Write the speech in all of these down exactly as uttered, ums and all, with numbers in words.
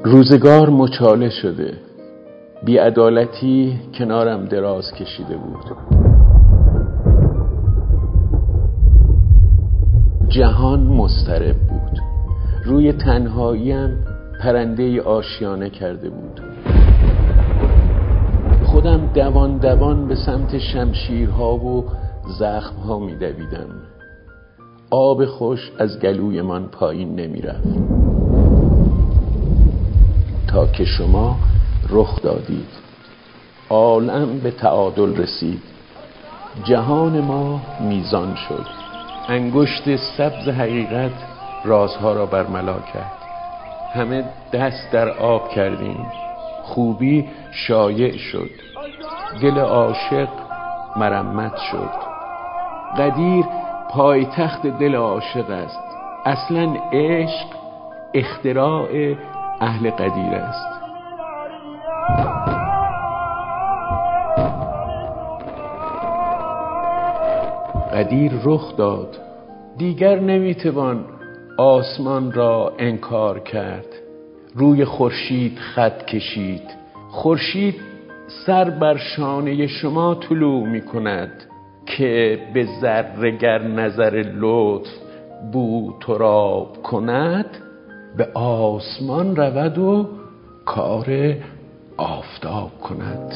روزگار مچاله شده، بی‌عدالتی کنارم دراز کشیده بود. جهان مضطرب بود، روی تنهاییم پرنده آشیانه کرده بود. خودم دوان دوان به سمت شمشیرها و زخمها می دویدم. آب خوش از گلوی من پایین نمی رفت تا که شما رخ دادید. عالم به تعادل رسید، جهان ما میزان شد. انگشت سبز حقیقت رازها را برملا کرد. همه دست در آب کردیم، خوبی شایع شد. دل عاشق مرمت شد. قدیر پایتخت دل عاشق است. اصلا عشق اختراع اهل قدیر است. قدیر رخ داد، دیگر نمیتوان آسمان را انکار کرد. روی خورشید خط کشید. خورشید سر بر شانه شما طلوع میکند که به ذره گر نظر لطف بو تراب کند. به آسمان رود و کار آفتاب کند.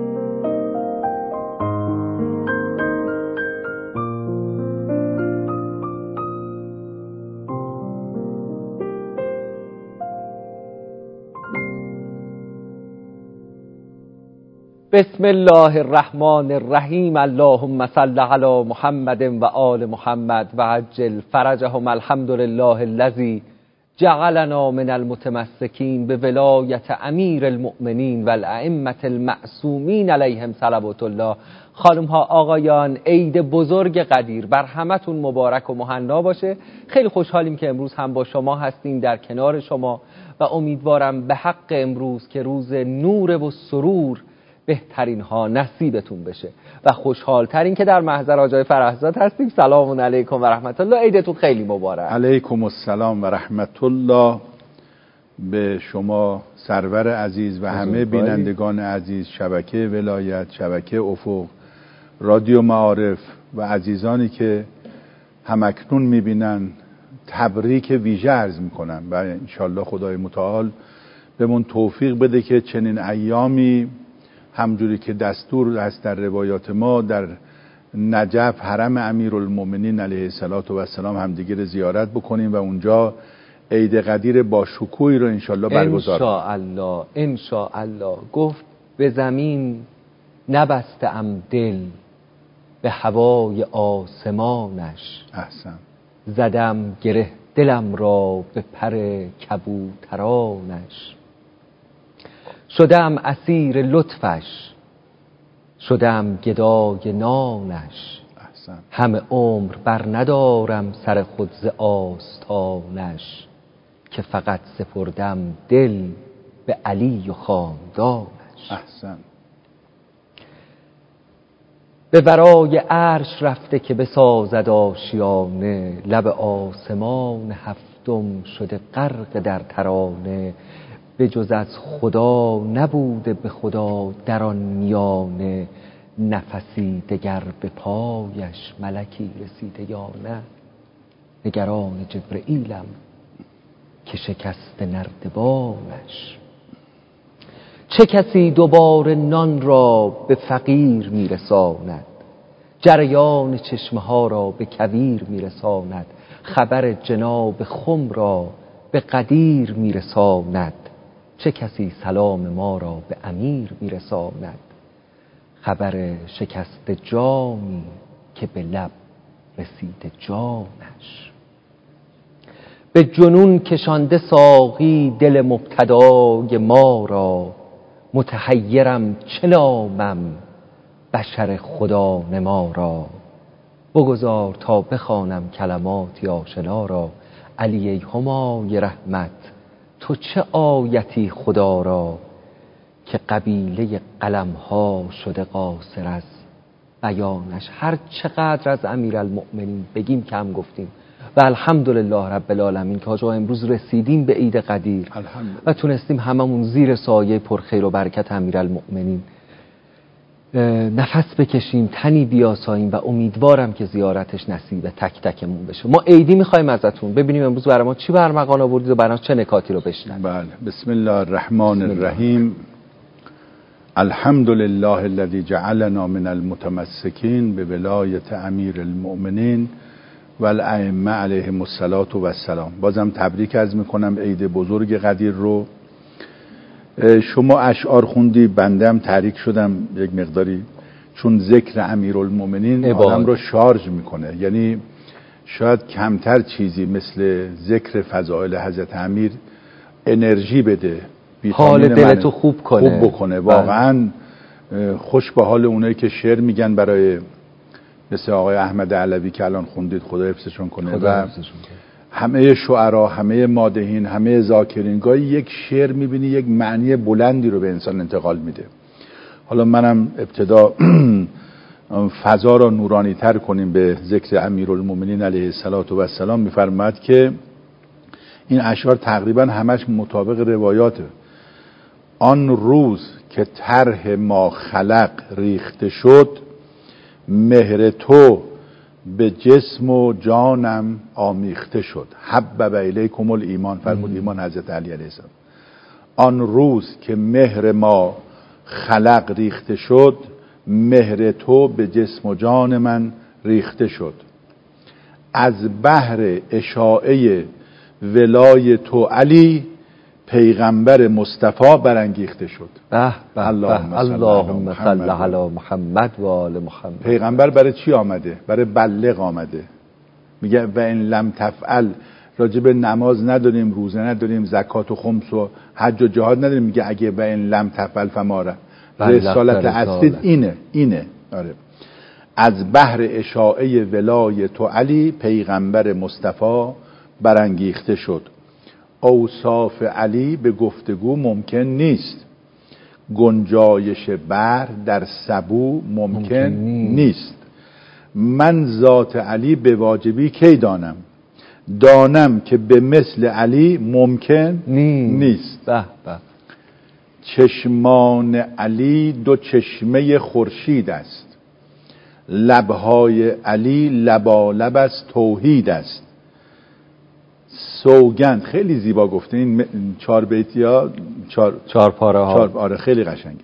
بسم الله الرحمن الرحیم. اللهم صل علی محمد و آل محمد و عجل فرجهم. الحمد لله الذی جعلنا من المتمسکین به ولایت امیر المؤمنین و الائمه المعصومین علیهم صلوات الله. خانم ها، آقایان، عید بزرگ قدیر بر همتون مبارک و مهنا باشه. خیلی خوشحالیم که امروز هم با شما هستیم، در کنار شما، و امیدوارم به حق امروز که روز نور و سرور بهترین ها نصیبتون بشه و خوشحال ترین که در محضر آجای فرحزاد هستیم. سلام علیکم و رحمت الله. عیدتون خیلی مبارک. علیکم السلام و رحمت الله به شما سرور عزیز و همه بینندگان عزیز، شبکه ولایت، شبکه افق، رادیو معارف و عزیزانی که همکنون میبینن. تبریک ویژه عرض میکنم و انشالله خدای متعال بهمون توفیق بده که چنین ایامی همجوری که دستور هست در روایات ما در نجف حرم امیرالمومنین علیه الصلاة و السلام همدیگه رو زیارت بکنیم و اونجا عید قدیر با شکوهی رو انشالله برگزار کنیم. انشاءالله انشاءالله. گفت به زمین نبستم دل، به هوای آسمانش. احسن. زدم گره دلم را به پر کبوترانش. شدم اسیر لطفش، شدم گدای نانش. احسن. همه عمر بر ندارم سر خود ز آستانش، که فقط سپردم دل به علی و خاندانش. احسن. به ورای عرش رفته که بسازد آشیانه، لب آسمان هفتم شده غرق در ترانه. به جز از خدا نبوده به خدا در آن میانه، نفسی دگر به پایش ملکی رسیده یا نه. نگران جبرئیلم که شکست نردبانش. چه کسی دوباره نان را به فقیر میرساند، جریان چشمه ها را به کویر میرساند. خبر جناب خم را به قدیر میرساند، چه کسی سلام ما را به امیر میرساند. خبر شکست جامی که به لب رسید جانش. به جنون کشانده ساقی دل مبتدای ما را، متحیرم چه نامم بشر خدا نما را. بگذار تا بخوانم کلماتی آشنا را، علی ای همای رحمت تو چه آیتی خدا را. که قبیله قلم ها شده قاصر از بیانش. هر چقدر از امیرالمؤمنین بگیم کم گفتیم. و الحمدلله رب العالمین که حاج آقا امروز رسیدیم به عید قدیر و تونستیم هممون زیر سایه پرخیر و برکت امیرالمؤمنین نفس بکشیم، تنی بیاساییم و امیدوارم که زیارتش نصیب تک تکمون بشه. ما عیدی میخوایم ازتون ببینیم امروز برای ما چی برمغان آوردید و برای چه نکاتی رو بشنویم. بله. بسم الله الرحمن الرحیم. الحمد لله الذي جعلنا من المتمسکین به ولایت امیر المؤمنین و الائمه علیهم الصلاة و السلام. بازم تبریک عرض میکنم عید بزرگ قدیر رو. شما اشعار خوندی، بنده هم تحریک شدم یک مقداری، چون ذکر امیرالمؤمنین آدم رو شارژ میکنه. یعنی شاید کمتر چیزی مثل ذکر فضائل حضرت امیر انرژی بده، حال دلتو خوب کنه، خوب بکنه. واقعا خوش به حال اونایی که شعر میگن برای مثل آقای احمد علوی که الان خوندید، خدا حفظشون کنه، و همه شعرا، همه مادحین، همه ذاکرین. گاهی یک شعر میبینی یک معنی بلندی رو به انسان انتقال میده. حالا منم ابتدا فضا را نورانی تر کنیم به ذکر امیرالمؤمنین علیه الصلاة و السلام. میفرماید که این اشعار تقریبا همش مطابق روایاته. آن روز که طرح ما خلق ریخته شد، مهر تو به جسم و جانم آمیخته شد. حبب الیکم الایمان، فرمود ایمان حضرت علی علیه السلام. آن روز که مهر ما خلق ریخته شد، مهر تو به جسم و جان من ریخته شد. از بحر اشاعه ولای تو علی، پیغمبر مصطفی برانگیخته شد. به به اللهم صل علی محمد و آل محمد. پیغمبر برای چی آمده؟ برای بلغ آمده. میگه و ان لم تفعل، راجب نماز نداریم، روزه نداریم، زکات و خمس و حج و جهاد نداریم. میگه اگه و ان لم تفعل فماره رسالت اصلی اینه اینه آره. از بحر اشاعه ولای تو علی، پیغمبر مصطفی برانگیخته شد. اوصاف علی به گفتگو ممکن نیست، گنجایش بحر در سبو ممکن, ممکن نیست. من ذات علی به واجبی کی دانم، دانم که به مثل علی ممکن نیست, نیست. به به. چشمان علی دو چشمه خورشید است، لبهای علی لبالب از توحید است. سوگند، خیلی زیبا گفته این چهار بیتی ها، چهار, چهار پاره ها. چهار آره خیلی قشنگه.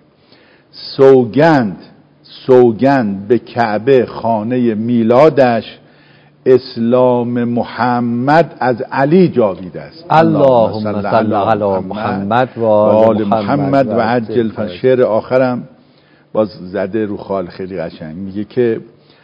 سوگند سوگند به کعبه خانه میلادش، اسلام محمد از علی جاویده است. اللهم صل علی محمد و آل محمد و عجل. شعر آخرم باز زده رو خال، خیلی قشنگ. میگه که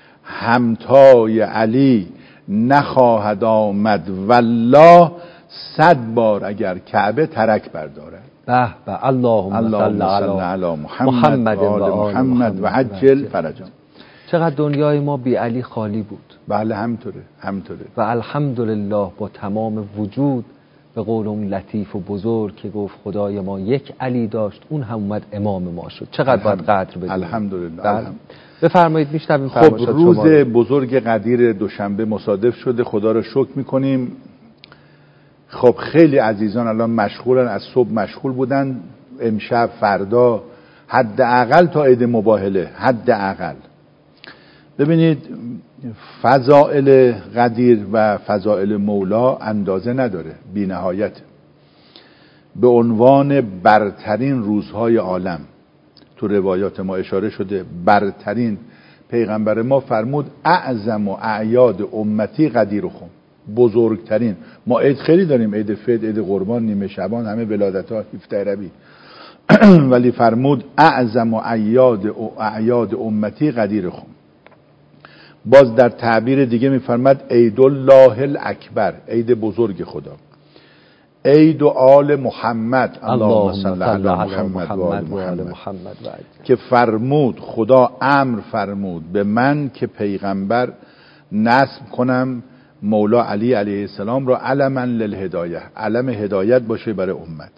همتای علی نخواهد آمد والله، صد بار اگر کعبه ترک بردارد. به به. اللهم صل علی محمد و آل محمد و عجل فرجا. چقدر دنیای ما بی علی خالی بود. بله همطوره همطوره. و الحمدلله با تمام وجود، به قول اون لطیف و بزرگ که گفت خدای ما یک علی داشت، اون هم اومد امام ما شد. چقدر باید قدر بدیم. الحمدلله. الحمد. بفرمایید میشنویم. خب روز بزرگ قدیر دوشنبه مصادف شده، خدا رو شکر میکنیم. خب خیلی عزیزان الان مشغولن، از صبح مشغول بودن، امشب فردا حداقل تا عید مباهله حداقل. ببینید فضائل قدیر و فضائل مولا اندازه نداره، بی نهایت. به عنوان برترین روزهای عالم تو روایات ما اشاره شده، برترین. پیغمبر ما فرمود اعظم و اعیاد امتی قدیر و خم، بزرگترین. ما عید خیلی داریم، عید فطر، عید قربان، نیمه شعبان، همه ولادت ها، هفده ربیع ولی فرمود اعظم و اعیاد و اعیاد امتی قدیر خم. باز در تعبیر دیگه میفرماد عید الله الاکبر، عید بزرگ خدا. عید و آل محمد، اللهم صل علی محمد و آل محمد، که فرمود خدا امر فرمود به من که پیغمبر نصب کنم مولا علی علیه السلام را علما للهدایه، علم هدایت باشه برای امت.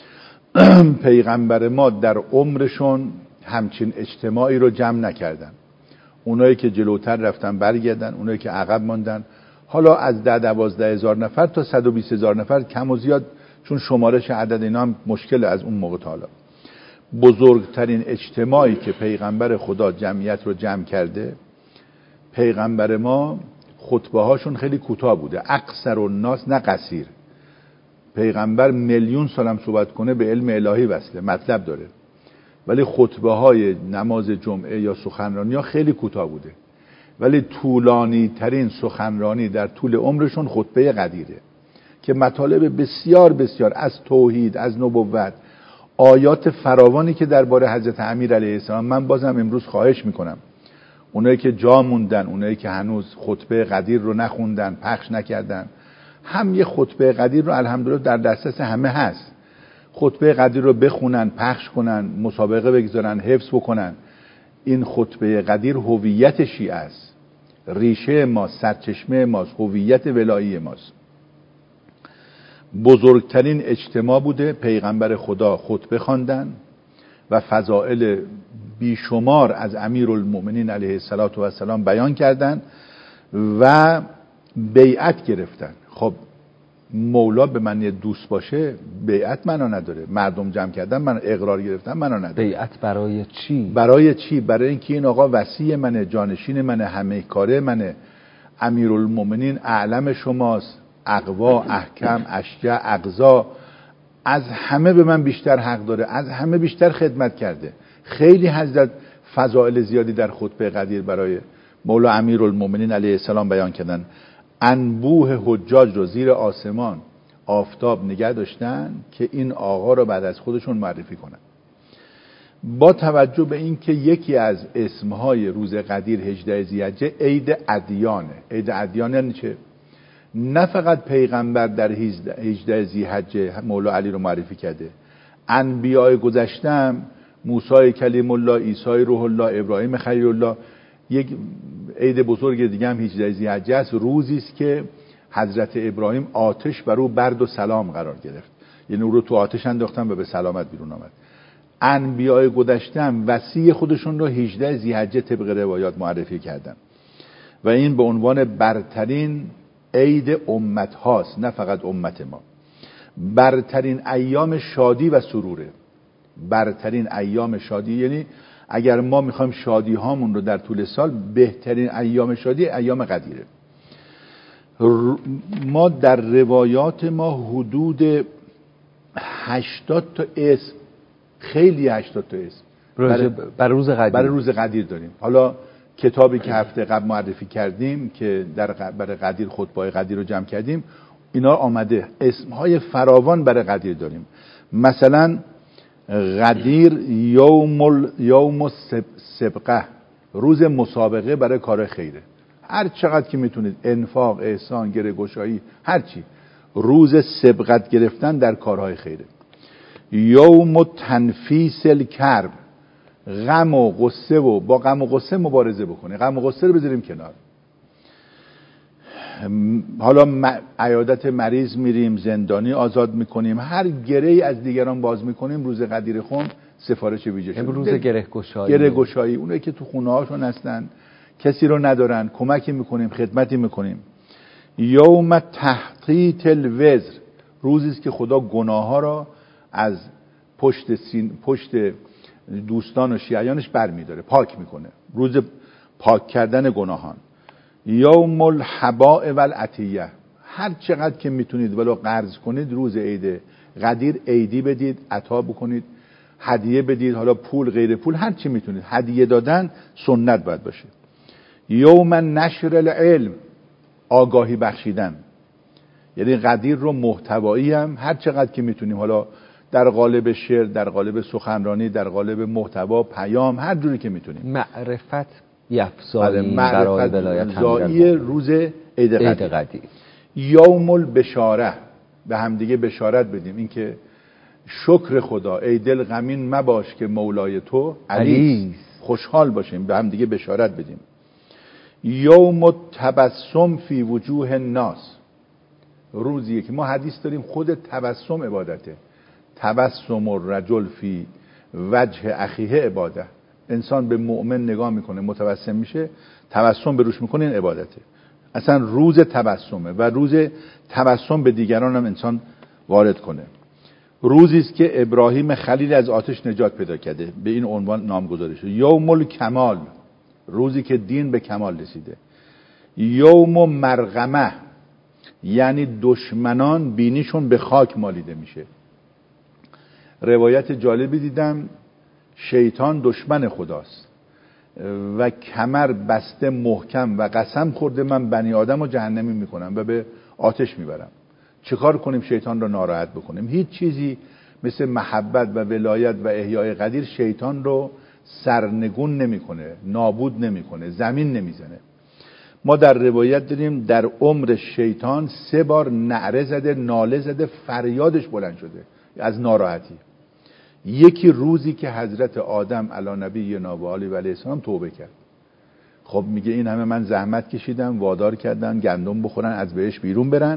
پیغمبر ما در عمرشون همچین اجتماعی رو جمع نکردن. اونایی که جلوتر رفتن برگردن، اونایی که عقب ماندن حالا از ده دوازده هزار نفر تا صد و بیست هزار نفر کم و زیاد، چون شمارش عدد اینا هم مشکل از اون موقع تا حالا. بزرگترین اجتماعی که پیغمبر خدا جمعیت رو جمع کرده، پیغمبر ما خطبه هاشون خیلی کوتاه بوده، اقصر الناس نه قصیر. پیغمبر میلیون سالم صحبت کنه به علم الهی وصله، مطلب داره، ولی خطبه های نماز جمعه یا سخنرانی ها خیلی کوتاه بوده، ولی طولانی ترین سخنرانی در طول عمرشون خطبه قدیره که مطالب بسیار بسیار از توحید، از نبوت، آیات فراوانی که درباره حضرت امیر علیه السلام. من بازم امروز خواهش میکنم اونایی که جا موندن، اونایی که هنوز خطبه قدیر رو نخوندن، پخش نکردن، هم یه خطبه قدیر رو الحمدلله در دسترس همه هست، خطبه قدیر رو بخونن، پخش کنن، مسابقه بگذارن، حفظ بکنن. این خطبه قدیر هویت شیعه است، ریشه ماست، سرچشمه ماست، هویت ولایی ماست. بزرگترین اجتماع بوده، پیغمبر خدا خطبه خواندن و فضائل بیشمار از امیرالمؤمنین علیه السلام بیان کردن و بیعت گرفتن. خب مولا به معنی دوست باشه بیعت معنا نداره، مردم جمع کردن من اقرار گرفتن معنا نداره. بیعت برای چی؟ برای چی؟ برای اینکه این آقا وصی منه، جانشین منه، همه کاره منه، امیرالمؤمنین اعلم شماست، اقوا، احکم، اشجع، اقضا، از همه به من بیشتر حق داره، از همه بیشتر خدمت کرده. خیلی حضرت فضائل زیادی در خطبه قدیر برای مولا امیرالمؤمنین علیه السلام بیان کردن. انبوه حجاج رو زیر آسمان آفتاب نگه داشتن که این آقا رو بعد از خودشون معرفی کنن. با توجه به این که یکی از اسمهای روز قدیر هجده ذی‌حجه عید ادیانه. عید ادیان یعنی چه؟ نه فقط پیغمبر در هجده ذی‌حجه مولا علی رو معرفی کرده، انبیاء گذشتم، موسی کلیم الله، عیسی روح الله، ابراهیم خلیل الله. یک عید بزرگ دیگه هم هجده ذی‌حجه است، روزی است که حضرت ابراهیم آتش بر او برد و سلام قرار گرفت، یعنی او رو تو آتش انداختن و به سلامت بیرون آمد. انبیاء گذشتم وصی خودشون رو هجده ذی‌حجه طبق روایات معرفی کردن و این به عنوان برترین عید امت هاست، نه فقط امت ما. برترین ایام شادی و سروره، برترین ایام شادی، یعنی اگر ما میخوایم شادی هامون رو در طول سال، بهترین ایام شادی ایام قدیره. ما در روایات ما حدود هشتاد تا اسم، خیلی هشتاد تا اسم برای, برای روز قدیر برای روز قدیر داریم. حالا کتابی که هفته قبل معرفی کردیم که در برای قدیر خطبه‌های قدیر رو جمع کردیم، اینا آمده، اسمهای فراوان برای قدیر داریم. مثلا قدیر یوم ال... یوم السبقه، روز مسابقه برای کار خیره، هر چقدر که میتونید، انفاق، احسان، گره گشایی، هر چی، روز سبقت گرفتن در کارهای خیره. یوم تنفیس الکرب، غم و غصه و با غم و غصه مبارزه بکنه، غم و غصه رو بذاریم کنار. حالا عیادت مریض میریم، زندانی آزاد میکنیم، هر گره‌ای از دیگران باز میکنیم، روز قدیر خون سفارش ویژه شده. روز گره گشایی، گره گشایی، اونایی که تو خونه هاشون هستن، کسی رو ندارن، کمکی میکنیم، خدمتی میکنیم. یوم تحطیط الوزر، روزی است که خدا گناه ها را از پشت سین، پشت دوستان و شیعیانش بر میداره، پاک میکنه، روز پاک کردن گناهان. یوم الحباء والعطیه، هر چقدر که میتونید ولو قرض کنید، روز عید قدیر عیدی بدید، عطا بکنید، هدیه بدید، حالا پول غیر پول هر چی میتونید، هدیه دادن سنت باید باشه. یوم نشر العلم، آگاهی بخشیدن، یعنی قدیر رو محتوایی هم هر چقدر که میتونیم، حالا در قالب شعر، در قالب سخنرانی، در قالب محتوا، پیام، هر جوری که میتونیم، معرفت یفزایی برای ولایت زایی روز عید قدیر. یوم البشاره، به هم دیگه بشارت بدیم اینکه شکر خدا، ای دل غمین مباش که مولای تو علی، خوشحال باشیم، به هم دیگه بشارت بدیم. یوم التبسم فی وجوه الناس، روزیه که ما حدیث داریم خود تبسم عبادته. تبسم الرجل فی وجه اخیه عباده، انسان به مؤمن نگاه میکنه، متبسم میشه، تبسم به روش میکنه، این عبادته. اصلا روز تبسمه و روز تبسم به دیگران هم انسان وارد کنه. روزی است که ابراهیم خلیل از آتش نجات پیدا کرده، به این عنوان نامگذاری شده. یوم الکمال، روزی که دین به کمال رسیده. یوم مرغمه، یعنی دشمنان بینیشون به خاک مالیده میشه. روایت جالبی دیدم، شیطان دشمن خداست و کمر بسته محکم و قسم خورده من بنی آدم رو جهنمی میکنم و به آتش میبرم. چه کار کنیم شیطان رو ناراحت بکنیم؟ هیچ چیزی مثل محبت و ولایت و احیای قدیر شیطان رو سرنگون نمیکنه، نابود نمیکنه، زمین نمیزنه. ما در روایت داریم در عمر شیطان سه بار نعره زده، ناله زده، فریادش بلند شده از ناراحتی. یکی روزی که حضرت آدم علی نبی و علیه السلام توبه کرد. خب میگه این همه من زحمت کشیدم، وادار کردن گندم بخورن از بهش بیرون برن،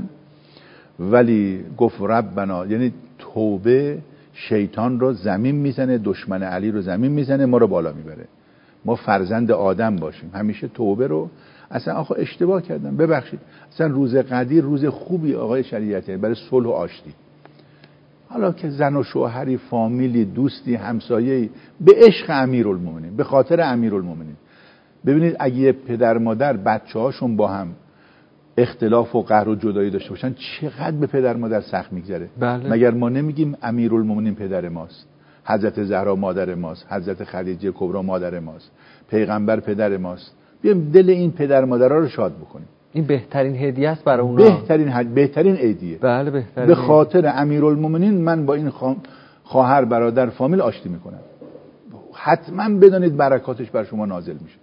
ولی گفت ربنا، یعنی توبه شیطان رو زمین میزنه، دشمن علی رو زمین میزنه، ما رو بالا میبره. ما فرزند آدم باشیم، همیشه توبه رو اصلا آخه اشتباه کردم ببخشید، اصلا روز قدیر روز خوبی آقای شریعتی برای صلح و آشتی. حالا که زن و شوهری، فامیلی، دوستی، همسایه‌ای، به عشق امیرالمومنین، به خاطر امیرالمومنین. ببینید اگه پدر مادر بچه‌هاشون با هم اختلاف و قهر و جدایی داشته باشن چقدر به پدر مادر سخت میگذره. بله. مگر ما نمیگیم امیرالمومنین پدر ماست، حضرت زهرا مادر ماست، حضرت خدیجه کبرا مادر ماست، پیغمبر پدر ماست. بیایم دل این پدر مادرها رو شاد بکنیم. این بهترین هدیه است برای اونها. بهترین هد... بهترین هدیه. بله بهترین. به خاطر امیرالمومنین من با این خوا... خواهر برادر فامیل آشتی میکنم. حتما بدانید برکاتش بر شما نازل میشه.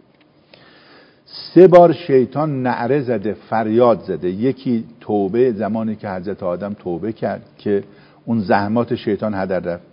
سه بار شیطان نعره زده، فریاد زده. یکی توبه، زمانی که حضرت آدم توبه کرد که اون زحمات شیطان هدر رفت.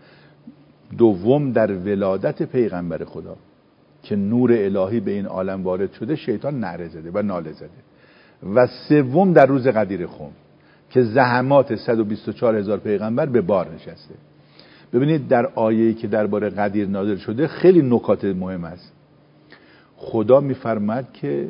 دوم در ولادت پیغمبر خدا که نور الهی به این عالم وارد شده، شیطان نعره زده و ناله زده. و سوم در روز قدیر خم که زحمات صد و بیست و چهار هزار پیغمبر به بار نشسته. ببینید در آیه‌ای که درباره قدیر نازل شده خیلی نکات مهم است. خدا میفرماد که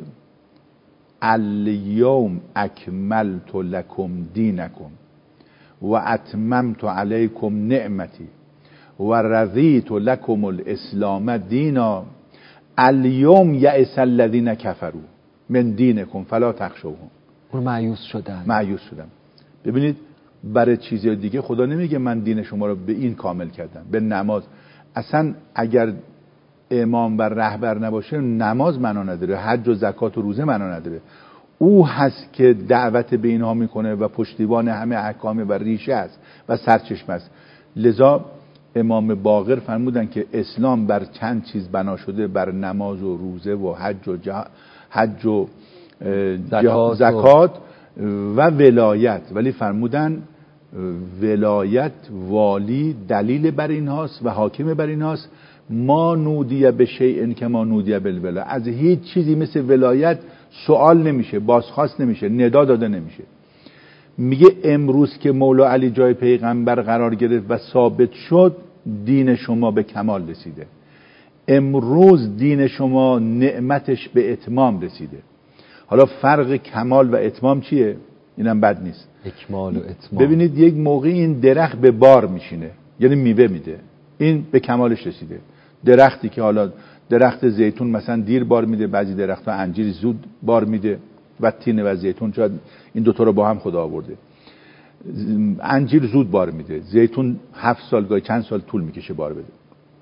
الیوم اکملت لکم دینکم و اتممت علیکم نعمتی و رضیت لکم الاسلام دینا الیوم یئس الذین کفروا من دینکم فلا تخشوهم. اون مایوس شدن. مایوس شدن. ببینید برای چیزی دیگه خدا نمیگه من دین شما رو به این کامل کردم، به نماز. اصلا اگر امام و رهبر نباشه نماز معنا نداره، حج و زکات و روزه معنا نداره. او هست که دعوت به اینها میکنه و پشتیبان همه احکام و ریشه است و سرچشمه است. لذا امام باقر فرمودن که اسلام بر چند چیز بنا شده، بر نماز و روزه و حج و جه... حج و زکات, زکات و ولایت. ولی فرمودن ولایت والی دلیل بر این هاست و حاکم بر این هاست. ما نودیه به شیء که ما نودیه بالولا، از هیچ چیزی مثل ولایت سوال نمیشه، بازخواست نمیشه، ندا داده نمیشه. میگه امروز که مولا علی جای پیغمبر قرار گرفت و ثابت شد، دین شما به کمال رسیده. امروز دین شما نعمتش به اتمام رسیده. حالا فرق کمال و اتمام چیه؟ اینم بد نیست. اکمال و اتمام. ببینید یک موقع این درخت به بار میشینه، یعنی میوه میده، این به کمالش رسیده. درختی که حالا درخت زیتون مثلا دیر بار میده، بعضی درخت‌ها انجیر زود بار میده و تین و زیتون، شاید این دوتا رو با هم خدا آورده. انجیر زود بار میده، زیتون هفت سال گاهی چند سال طول میکشه بار بده.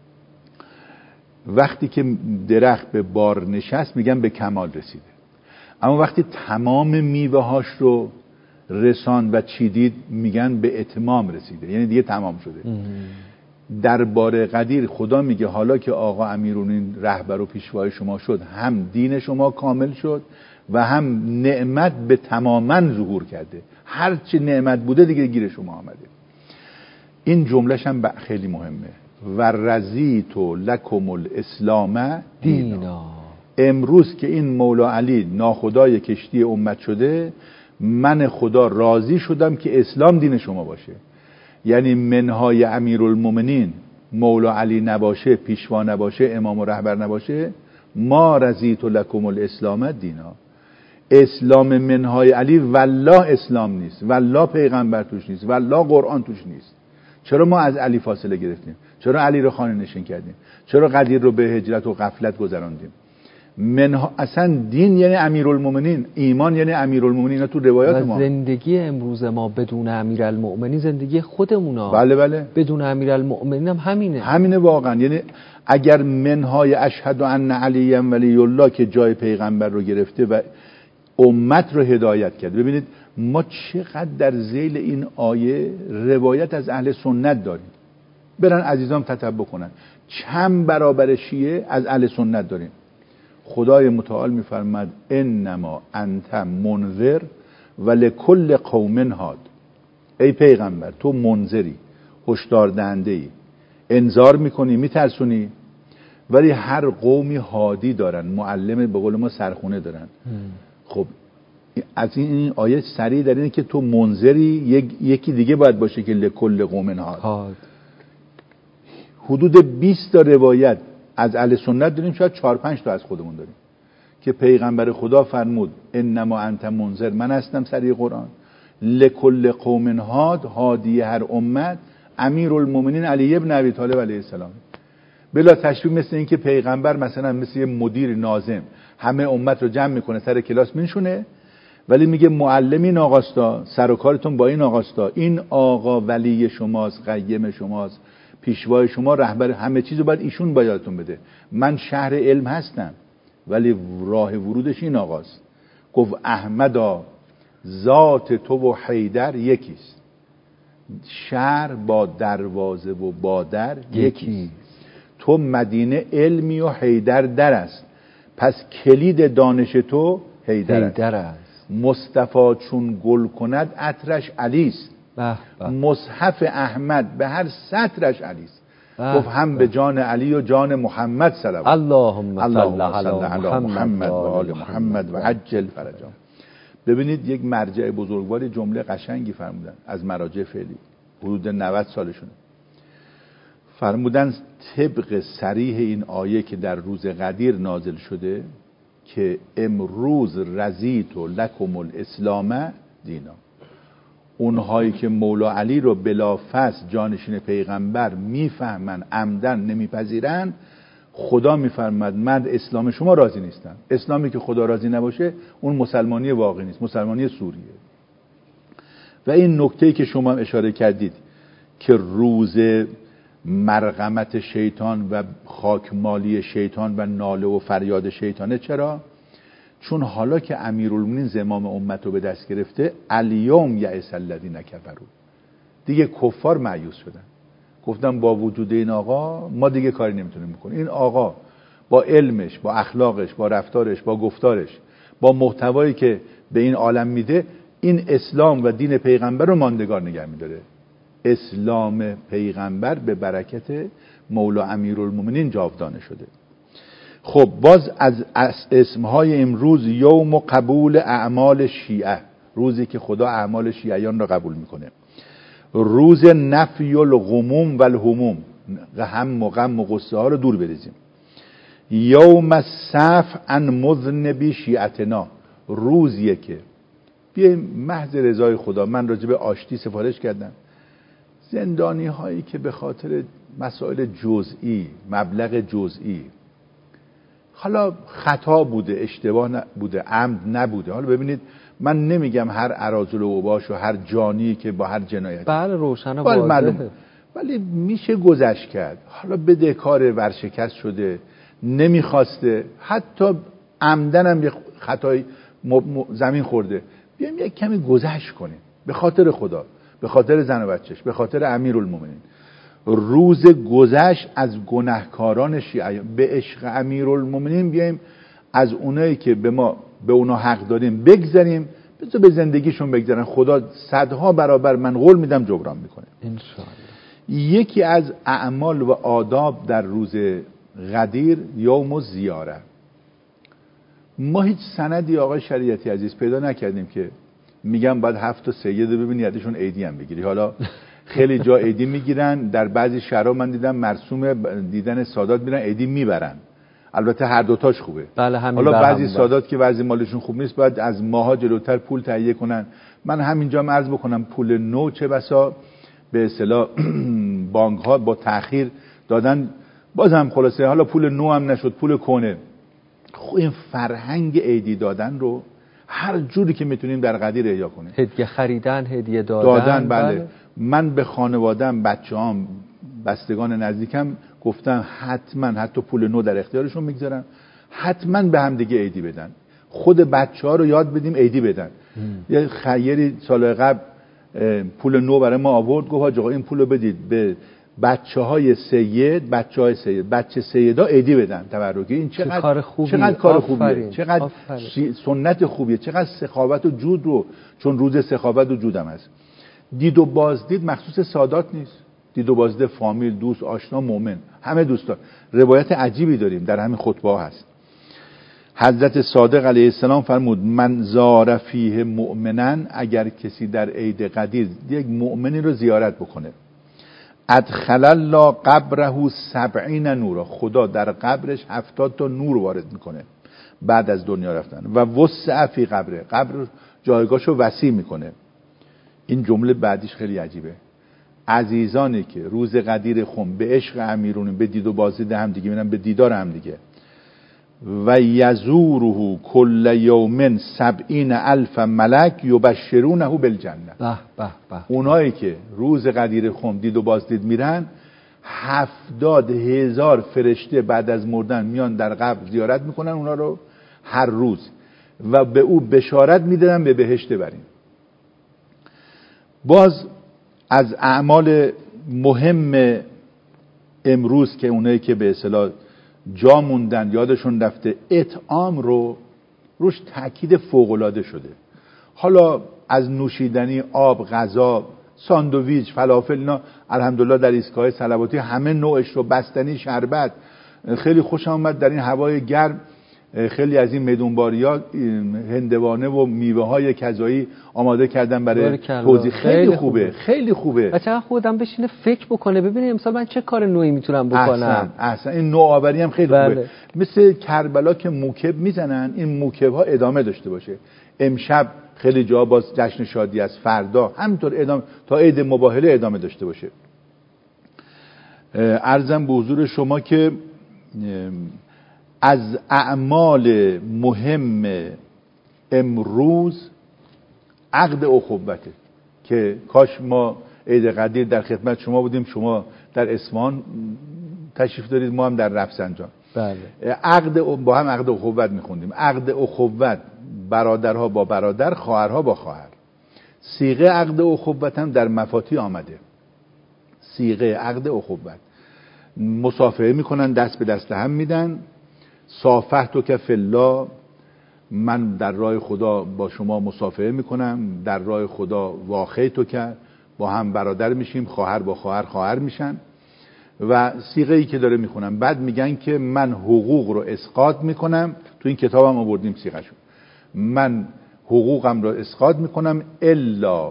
وقتی که درخت به بار نشست میگن به کمال رسیده. اما وقتی تمام میوه هاش رو رسان و چیدید میگن به اتمام رسیده، یعنی دیگه تمام شده. در بار قدیر خدا میگه حالا که آقا امیرالمومنین رهبر و پیشوای شما شد، هم دین شما کامل شد و هم نعمت به تماما ظهور کرده. هر چی نعمت بوده دیگه گیر شما آمده. این جملهش هم خیلی مهمه. و رضیت لکم الاسلام دینا. امروز که این مولا علی ناخدای کشتی امت شده، من خدا راضی شدم که اسلام دین شما باشه. یعنی منهای امیرالمومنین مولا علی نباشه، پیشوا نباشه، امام و رهبر نباشه، ما رضیت لکم الاسلام دینا. اسلام منهای علی والله اسلام نیست، والله پیغمبر توش نیست، والله قرآن توش نیست. چرا ما از علی فاصله گرفتیم؟ چرا علی رو خانه نشین کردیم؟ چرا قدیر رو به هجرت و غفلت گذراندیم؟ منها اصلا دین یعنی امیرالمومنین، ایمان یعنی امیرالمومنین. تو روایات ما زندگی امروز ما بدون امیرالمومنین زندگی خودمونه. بله بله، بدون امیرالمومنین هم همینه. همینه واقعا. یعنی اگر منهای اشهد ان علی ولی الله که جای پیغمبر رو گرفته و امت رو هدایت کرد. ببینید ما چقدر در ذیل این آیه روایت از اهل سنت داریم. برن عزیزان تتبع کنن چند برابر شیعه از اهل سنت داریم. خدای متعال میفرماد انما انت منذر ولکل قوم هاد. ای پیغمبر تو منذری، هشدار دهنده ای، انذار میکنی، میترسونی، ولی هر قومی هادی دارن، معلم به قول ما سرخونه دارن. ام. خب از این آیه سریع در اینه که تو منذری، یک یکی دیگه باید باشه که لکل قوم هاد. هاد. حدود بیست تا روایت از اهل سنت داریم، شاید چهار پنج تا از خودمون داریم که پیغمبر خدا فرمود انما انت منذر، من هستم سریع قرآن، لکل قوم هاد، هادی هر امت امیرالمومنین علی ابن ابی طالب علیه السلام. بلا تشبیه مثل این که پیغمبر مثلا مثل یه مدیر ناظم همه امت رو جمع میکنه سر کلاس میشونه، ولی میگه معلم این آقاستا، سر و کارتون با این آقاستا، این آقا ولی شماست، قیم شماست، پیشوای شما، رهبر همه چیزو باید ایشون بایدتون بده. من شهر علم هستم ولی راه ورودش این آقاست. گفت احمدا ذات تو و حیدر یکیست. شهر با دروازه و با در یکیست. تو مدینه علمی و حیدر در است، پس کلید دانش تو حیدر, حیدر است. است مصطفی چون گل کند عطرش علیست. مصحف احمد به هر سطرش علیست. گفت هم به جان علی و جان محمد صلوات. اللهم صل علی محمد و آل محمد و عجل فرجهم. ببینید یک مرجع بزرگواری جمله قشنگی فرمودن از مراجع فعلی، حدود نود سالشونه. فرمودن طبق صریح این آیه که در روز قدیر نازل شده که امروز رضیت لکم الاسلام دینا، اونهایی که مولا علی رو بلا فصل جانشین پیغمبر میفهمن عمدن نمیپذیرن، خدا میفرماد من اسلام شما راضی نیستم. اسلامی که خدا راضی نباشه اون مسلمانی واقعی نیست، مسلمانی سوریه. و این نکته‌ای که شما هم اشاره کردید که روز مرغمت شیطان و خاکمالی شیطان و ناله و فریاد شیطانه، چرا؟ چون حالا که امیرالمومنین زمام امت رو به دست گرفته، الیوم یئس الذین کفروا، دیگه کفار مایوس شدن، گفتم با وجود این آقا ما دیگه کاری نمیتونیم بکنیم. این آقا با علمش، با اخلاقش، با رفتارش، با گفتارش، با محتوایی که به این عالم میده، این اسلام و دین پیغمبر رو ماندگار نگه میداره. اسلام پیغمبر به برکت مولا امیرالمومنین جاودانه شده. خب باز از اسمهای امروز یوم قبول اعمال شیعه، روزی که خدا اعمال شیعیان را قبول میکنه. روز نفی الغموم و الهموم، هم و غم و غصه ها رو دور بریزیم. یوم الصف عن مذنبی شیعتنا، روزیه که بیایم محض رضای خدا. من راجع به آشتی سفارش کردم، زندانی هایی که به خاطر مسائل جزئی، مبلغ جزئی، حالا خطا بوده، اشتباه بوده، عمد نبوده. حالا ببینید من نمیگم هر اراذل و اوباش و هر جانی که با هر جنایتی، بله روشن و واضحه، ولی میشه گذشت کرد. حالا بدهکار ورشکست شده، نمیخواسته، حتی عمدن هم یه خطای زمین خورده، بیایم یک کمی گذشت کنیم به خاطر خدا، به خاطر زن و بچهش، به خاطر امیرالمومنین. روز گذشت از گناهکاران شیعه به عشق امیرالمومنین، بیایم از اونایی که به ما به اونا حق داریم بگذریم، بذار به زندگیشون بگذرن. خدا صدها برابر، من قول میدم، جبران میکنه انشاءالله. یکی از اعمال و آداب در روز قدیر یوم الزیاره. ما هیچ سندی آقای شریعتی عزیز پیدا نکردیم که میگم بعد هفت تا سیده ببینی یادشون عیدی هم بگیری. حالا خیلی جا عیدی میگیرن، در بعضی شهرها من دیدم مرسوم دیدن سادات میرن عیدی میبرن، البته هر دوتاش خوبه. بله همین. حالا بعضی سادات که بعضی مالشون خوب نیست باید از ماها جلوتر پول تهیه کنن. من همینجا عرض بکنم پول نو چه بسا به اصطلاح بانک ها با تأخیر دادن، بازم خلاصه حالا پول نو هم نشد پول کهنه. خب این فرهنگ عیدی دادن رو هر جوری که میتونیم در قدیر احیا کنیم. هدیه خریدن، هدیه دادن. دادن بله. بله. من به خانواده‌ام، بچه‌هام، بستگان نزدیکم گفتم حتما حتی پول نو در اختیارشون میگذارم، حتما به هم دیگه عیدی بدن. خود بچه‌ها رو یاد بدیم عیدی بدن. یه خیری سال قبل پول نو برای ما آورد، گفت آقا این پولو بدید به بچه‌های سید، بچه‌های سید، بچه سیدا عیدی بدن تبرکی. این چقدر چه کار خوبیه، چقدر کار خوبیه، چقدر آفرین. سنت خوبیه، چقدر سخاوت و جود رو، چون روز سخاوت و جودم هست. دید و بازدید مخصوص سادات نیست. دید و بازدید فامیل، دوست، آشنا، مؤمن، همه دوستان. روایت عجیبی داریم در همین خطبه ها هست. حضرت صادق علیه السلام فرمود من زار فیه مؤمنا، اگر کسی در عید قدیر یک مؤمنی رو زیارت بکنه، ادخل الله قبره سبعین نورا، خدا در قبرش هفتاد تا نور وارد میکنه بعد از دنیا رفتن. و وسع فی قبره، قبر جایگاهشو وسیع میکنه. این جمله بعدیش خیلی عجیبه. عزیزانی که روز قدیر خم به عشق امیرون، به دید و بازدید هم دیگه میرن، به دیدار هم دیگه، و یزوره کل یوم سبعین الف ملک یبشرونه بالجنه. به به به. اونایی که روز قدیر خم دید و بازدید میرن، هفتاد هزار فرشته بعد از مردن میان در قبر زیارت میکنن اونا رو هر روز و به او بشارت میدن به بهشت برین. باز از اعمال مهم امروز که اونایی که به اصطلاح جا موندن یادشون رفته، اطعام رو روش تاکید فوق‌العاده شده. حالا از نوشیدنی، آب، غذا، ساندویچ، فلافل، اینا الحمدلله در ایستگاه صلواتی همه نوعش رو، بستنی، شربت. خیلی خوشم اومد در این هوای گرم خیلی از این میدونباریا هندوانه و میوه های کذایی آماده کردن برای توزیع. خیلی, خیلی خوبه. خوبه خیلی خوبه. بچه‌ها خودم بشینه فکر بکنه ببینه امسال من چه کار نوعی میتونم بکنم. احسن احسن. این نوآوری هم خیلی بله. خوبه. مثل کربلا که موکب میزنن، این موکب ها ادامه داشته باشه. امشب خیلی جا باز جشن شادی است، فردا همینطور ادامه تا عید مباهله ادامه داشته باشه. عرضم به حضور شما که از اعمال مهم امروز عقد اخوته که کاش ما عید قدیر در خدمت شما بودیم، شما در اصفهان تشریف دارید، ما هم در رفسنجان. بله. عقد با هم عقد اخوت میخوندیم. عقد اخوت برادرها با برادر، خواهرها با خواهر. صیغه عقد اخوت هم در مفاتی آمده. صیغه عقد اخوت مصافحه میکنن، دست به دست هم میدن. صافحت که فی الله، من در راه خدا با شما مصافحه میکنم، در راه خدا واخیت که، با هم برادر میشیم، خواهر با خواهر خواهر میشن. و صیغه ای که داره میخونم بعد میگن که من حقوق رو اسقاط میکنم، تو این کتابم آوردیم صیغه شو، من حقوقم رو اسقاط میکنم الا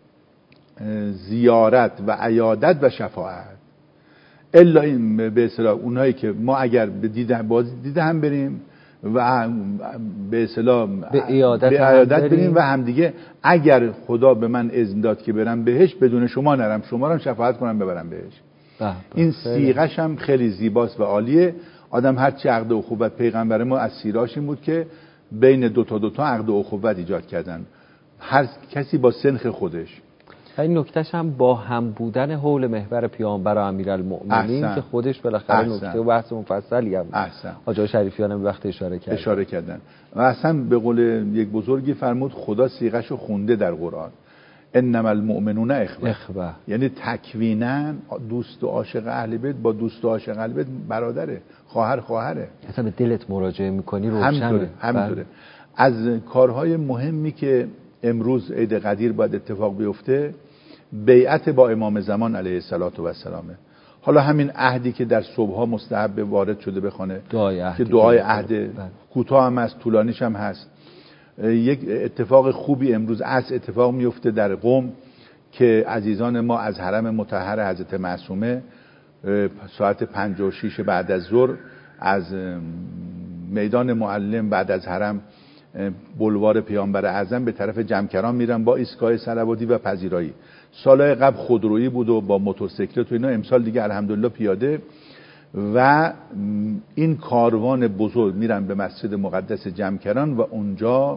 زیارت و عیادت و شفاعت. الا این به اصطلاح اونایی که ما اگر به دیده باز دیده هم بریم و به اصطلاح به عیادت, به عیادت بریم و هم دیگه اگر خدا به من اذن داد که برم بهش بدون شما نرم، شما رو شفاعت کنم ببرم بهش. این صیغه‌ش هم خیلی زیباست و عالیه. آدم هر چی عقد اخوت، پیغمبر ما از سیراش این بود که بین دو تا دو تا عقد اخوت ایجاد کردن، هر کسی با سنخ خودش. این نکتهش هم با هم بودن حول محور پیامبر و امیرالمؤمنین که خودش بالاخره نکته و بحث مفصلی هم حاج شریفیان هم وقت اشاره کردن اشاره کردن و اصلا به قول یک بزرگی فرمود خدا صیغه‌شو خونده در قرآن، انما المؤمنون اخوه, اخوه. یعنی تکویناً دوست و عاشق اهل بیت با دوست و عاشق اهل بیت برادره، خواهر خواهره. اصلا به دلت مراجعه میکنی روشنه. همینطوره همینطوره. از کارهای مهمی که امروز عید قدیر باید اتفاق بیفته بیعت با امام زمان علیه الصلاة و السلام. حالا همین عهدی که در صبح‌ها مستحب وارد شده بخونه که دعای عهد کوتاه هم هست، طولانیش هم هست. یک اتفاق خوبی امروز عصر اتفاق میفته در قم که عزیزان ما از حرم مطهر حضرت معصومه ساعت پنج و شش بعد از ظهر از میدان معلم بعد از حرم بلوار پیامبر اعظم به طرف جمکران میرن با ایستگاه صلواتی و پذیرایی. سالهای قبل خودرویی بود و با موتورسیکلت و اینا، امسال دیگه الحمدلله پیاده. و این کاروان بزرگ میرن به مسجد مقدس جمکران و اونجا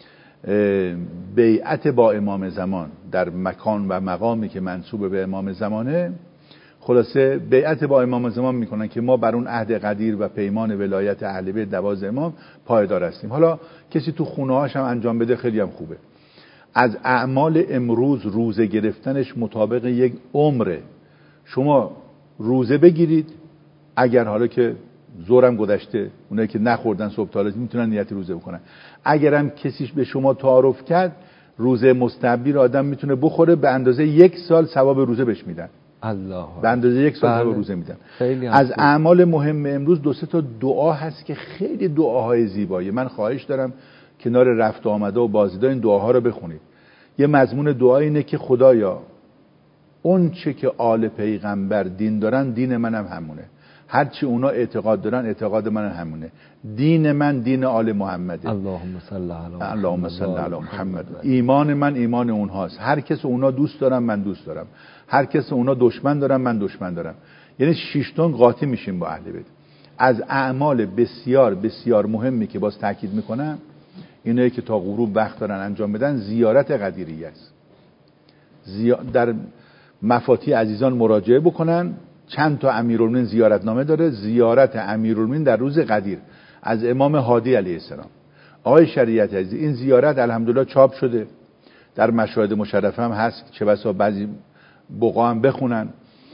بیعت با امام زمان در مکان و مقامی که منسوب به امام زمانه، خلاصه بیعت با امام زمان میکنن که ما بر اون عهد قدیر و پیمان ولایت اهل بیت دوازده امام پایدار هستیم. حالا کسی تو خونه هاش هم انجام بده خیلی هم خوبه. از اعمال امروز روزه گرفتنش مطابق یک عمره. شما روزه بگیرید، اگر حالا که زورم گذشته، اونایی که نخوردن صبح تا حالا میتونن نیت روزه بکنن. اگرم کسیش به شما تعارف کرد، روزه مستحبی رو آدم میتونه بخوره، به اندازه یک سال ثواب روزه بهش میدن. الله، به اندازه یک سال ثواب روزه میدن. از اعمال مهم امروز دو سه تا دعا هست که خیلی دعاهای زیبایی. من خواهش دارم کنار رفت و آمده و بازدید این دعاها رو بخونید. یه مضمون دعا اینه که خدایا اون چه که آل پیغمبر دین دارن دین منم همونه، هرچی اونا اعتقاد دارن اعتقاد من همونه، دین من دین آل محمده. اللهم صل علی محمد. اللهم صل علی محمد. ایمان من ایمان اونهاست. هر کس اونا دوست دارم من دوست دارم، هر کس اونا دشمن دارم من دشمن دارم. یعنی شش تون قاطی میشیم با اهل بیت. از اعمال بسیار بسیار مهمی که باز تاکید میکنم اینه که تا غروب وقت دارن انجام بدن، زیارت قدیریه است. زیا... در مفاتی عزیزان مراجعه بکنن، چند تا امیرالمومنین زیارتنامه داره. زیارت امیرالمومنین در روز قدیر از امام هادی علیه السلام. آقای شریعت عزیز، این زیارت الحمدلله چاپ شده، در مشاهد مشرفه هم هست، چه بسا بعضی بقا هم بخونن.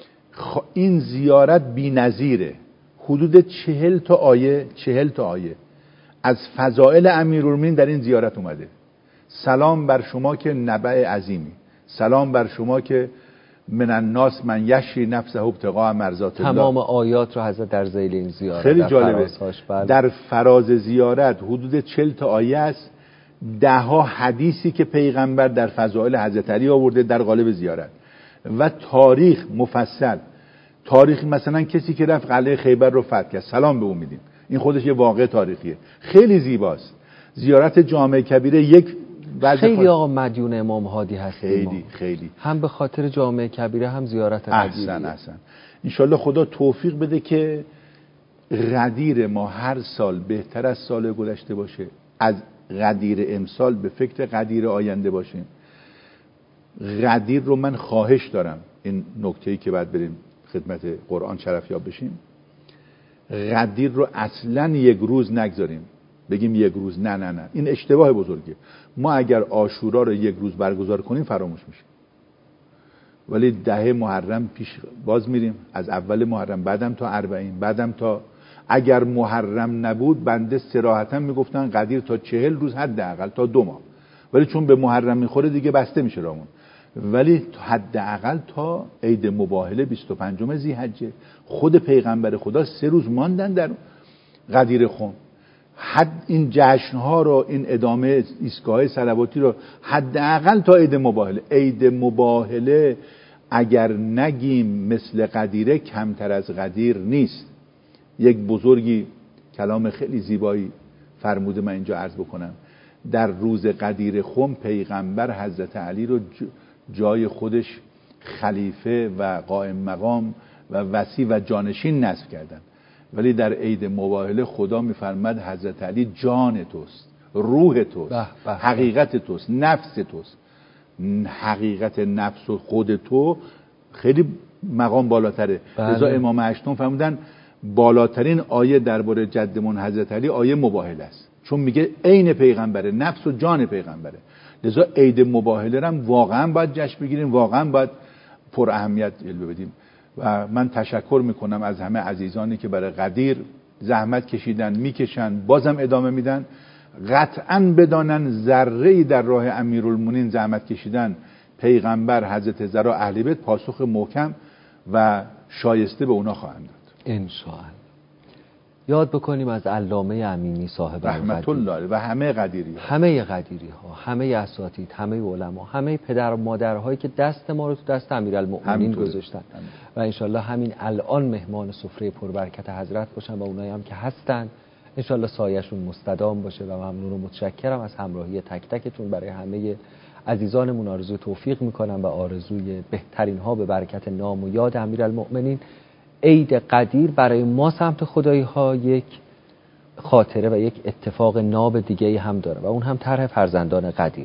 این زیارت بی‌نظیره. حدود چهل تا آیه چهل تا آیه از فضائل امیرالمومنین در این زیارت اومده. سلام بر شما که نبع عظیمی، سلام بر شما که من الناس من یشری نفسه ابتغاء مرضات الله. تمام آیات رو حضرت در ذیل این زیارت خیلی جالبه. بله. در فراز زیارت حدود چهل تا آیه است، ده ها حدیثی که پیغمبر در فضائل حضرت علی آورده در قالب زیارت، و تاریخ مفصل. تاریخ مثلا کسی که رفت قلعه خیبر رو فتح کرد، سلام به اون میدیم. این خودش یه واقعه تاریخیه، خیلی زیباست. زیارت جامع کبیره یک خیلی آقا مدیون امام هادی هستیم. خیلی خیلی هم به خاطر جامع کبیره هم زیارت قدیر. احسن احسن. انشالله خدا توفیق بده که قدیر ما هر سال بهتر از سال گذشته باشه، از قدیر امسال به فکر قدیر آینده باشیم. قدیر رو من خواهش دارم، این نکته‌ای که بعد بریم خدمت قرآن شرفیاب بشیم، قدیر رو اصلا یک روز نگذاریم بگیم یک روز، نه نه نه، این اشتباه بزرگه. ما اگر عاشورا رو یک روز برگزار کنیم فراموش میشه، ولی ده محرم پیش باز میریم، از اول محرم، بعدم تا اربعین، بعدم تا، اگر محرم نبود بنده صراحتا میگفتن قدیر تا چهل روز حداقل تا دو ماه، ولی چون به محرم میخوره دیگه بسته میشه رامون، ولی حداقل تا عید مباهله بیست و پنجم ذی‌حجه. خود پیغمبر خدا سه روز ماندن در قدیر خم. حد این جشنها رو، این ادامه ایستگاه صلواتی رو حداقل تا عید مباهله. عید مباهله اگر نگیم مثل قدیره، کمتر از قدیر نیست. یک بزرگی کلام خیلی زیبایی فرموده، من اینجا عرض بکنم. در روز قدیر خم پیغمبر حضرت علی رو جای خودش خلیفه و قائم مقام و وصی و جانشین نصب کردن، ولی در عید مباهله خدا میفرماد حضرت علی جان توست، روح توست، بح بح حقیقت توست، نفس توست. حقیقت نفس و خود تو خیلی مقام بالاتره. لذا امام هشتم فرمودن بالاترین آیه درباره جدمون حضرت علی آیه مباهله است، چون میگه عین پیغمبره، نفس و جان پیغمبره. لذا عید مباهله رو هم واقعا باید جشن بگیریم، واقعا باید پر اهمیت جلوه بدیم. و من تشکر میکنم از همه عزیزانی که برای قدیر زحمت کشیدن، میکشن، بازم ادامه میدن. قطعا بدانن ذره‌ای در راه امیرالمومنین زحمت کشیدن، پیغمبر حضرت زهرا اهل بیت پاسخ محکم و شایسته به اونا خواهند داد ان شاء الله. یاد بکنیم از علامه امینی صاحب رحمت الله و همه قدیری ها. همه قدیری ها، همه اساتید، همه علما، همه پدر و مادرهایی که دست ما رو تو دست امیرالمؤمنین گذاشتن و انشالله همین الان مهمان سفره پربرکت حضرت باشن و اونایی هم که هستن انشالله سایه‌شون مستدام باشه و ممنون و متشکرم از همراهی تک تکتون. برای همه عزیزانمون آرزوی توفیق میکنم و آرزوی بهترین ها به برکت نام و یاد امیرالمؤمنین. عید قدیر برای ما سمت خدایی ها یک خاطره و یک اتفاق ناب دیگه هم داره و اون هم طرح فرزندان قدیره.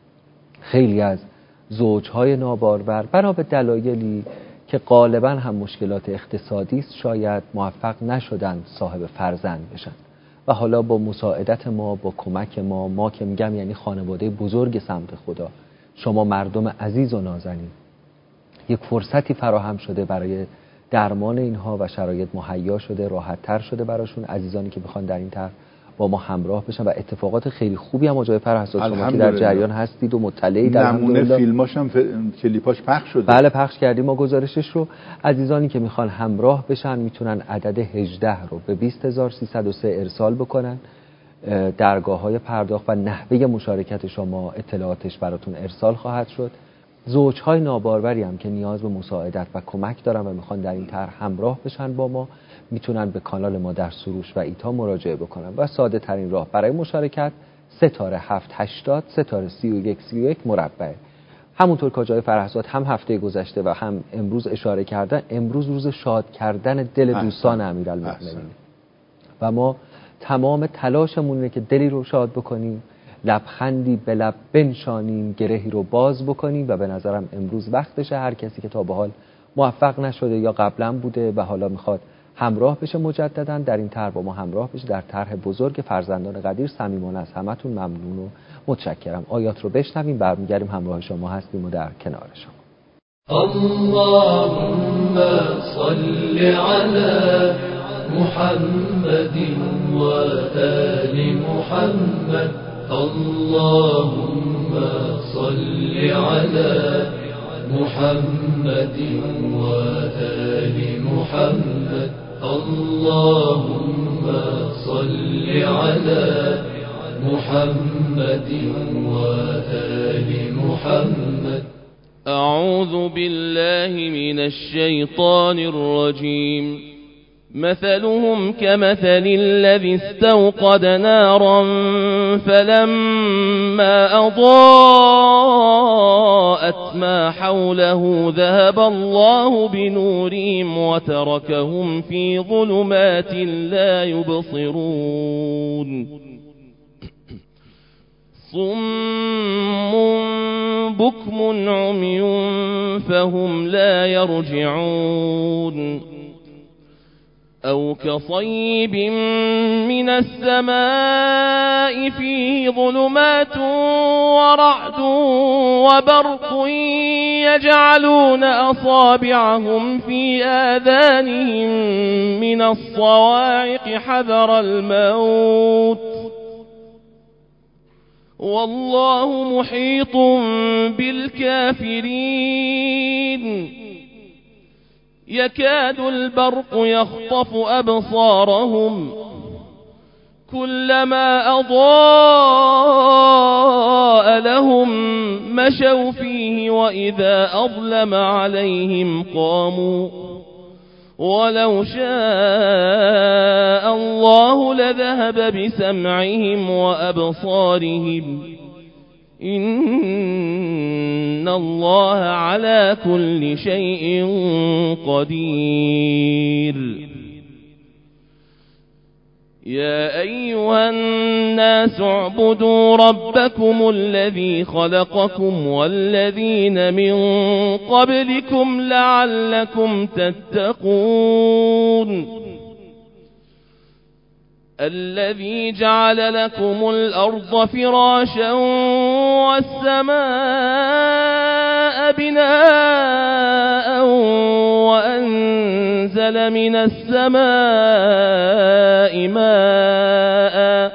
خیلی از زوجهای نابارور بنا به دلایلی که غالبا هم مشکلات اقتصادی است شاید موفق نشدن صاحب فرزند بشن و حالا با مساعدت ما، با کمک ما، ما که میگم یعنی خانواده بزرگ سمت خدا، شما مردم عزیز و نازنین، یک فرصتی فراهم شده برای درمان اینها و شرایط مهیا شده، راحت تر شده براشون. عزیزانی که بخوان در این طرح با ما همراه بشن و اتفاقات خیلی خوبی هم آجای فرحساد شما که در جریان هستید و مطلعید. نمونه فیلماش هم ف... کلیپاش پخش شده. بله پخش کردیم ما گزارشش رو. عزیزانی که میخوان همراه بشن میتونن عدد هجده رو به بیست هزار و سیصد و سه ارسال بکنن. درگاه‌های پرداخت و نحوه مشارکت شما اطلاعاتش براتون ارسال خواهد شد. زوجهای ناباروری هم که نیاز به مساعدت و کمک دارن و میخوان در این طرح همراه بشن با ما میتونن به کانال ما در سروش و ایتا مراجعه بکنن و ساده ترین راه برای مشارکت ستاره هفت هشتاد ستاره سی و یک سی و یک مربع. همونطور که آقای فرحزاد هم هفته گذشته و هم امروز اشاره کردن، امروز روز شاد کردن دل دوستان امیرالمؤمنین و ما تمام تلاشمون اینه که دلی رو شاد بکنیم، لبخندی به لب بنشانیم، گرهی رو باز بکنیم و به نظرم امروز وقتشه هر کسی که تا به حال موفق نشده یا قبلا بوده و حالا میخواد همراه بشه مجددا در این طرح با ما همراه بشه در طرح بزرگ فرزندان قدیر. صمیمانه از همتون ممنون و متشکرم. آیات رو بشنویم برمیگردیم همراه شما هستیم و در کنار شما. اللهم صل على محمد و آل محمد. اللهم صل على محمد و آل محمد. اللهم صل على محمد و آل محمد. أعوذ بالله من الشيطان الرجيم. مثلهم كمثل الذي استوقد نارا فلما أضاءت ما حوله ذهب الله بنورهم وتركهم في ظلمات لا يبصرون. صم بكم عمي فهم لا يرجعون. أو كصيب من السماء فيه ظلمات ورعد وبرق يجعلون أصابعهم في آذانهم من الصواعق حذر الموت والله محيط بالكافرين. يكاد البرق يخطف أبصارهم كلما أضاء لهم مشوا فيه وإذا أظلم عليهم قاموا ولو شاء الله لذهب بسمعهم وأبصارهم إن الله على كل شيء قدير. يا أيها الناس اعبدوا ربكم الذي خلقكم والذين من قبلكم لعلكم تتقون. الذي جعل لكم الأرض فراشا والسماء بناء وأنزل من السماء ماء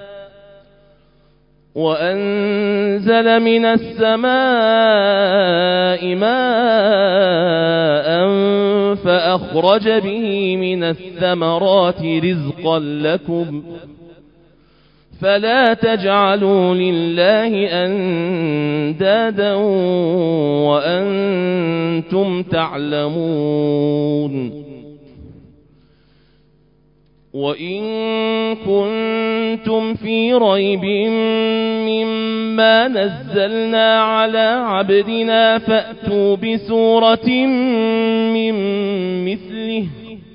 وأنزل من السماء ماء فأخرج به من الثمرات رزقا لكم فلا تجعلوا لله أندادا وأنتم تعلمون وإن كنتم في ريب مما نزلنا على عبدنا فأتوا بسورة من مثله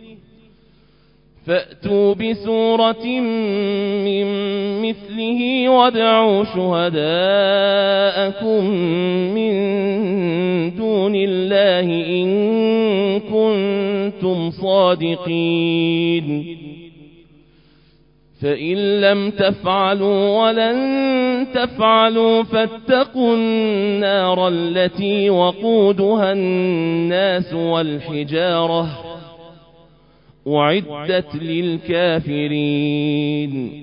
فأتوا بسورة من مثله وادعوا شهداءكم من دون الله إن كنتم صادقين فإن لم تفعلوا ولن تفعلوا فاتقوا النار التي وقودها الناس والحجارة أعدت للكافرين.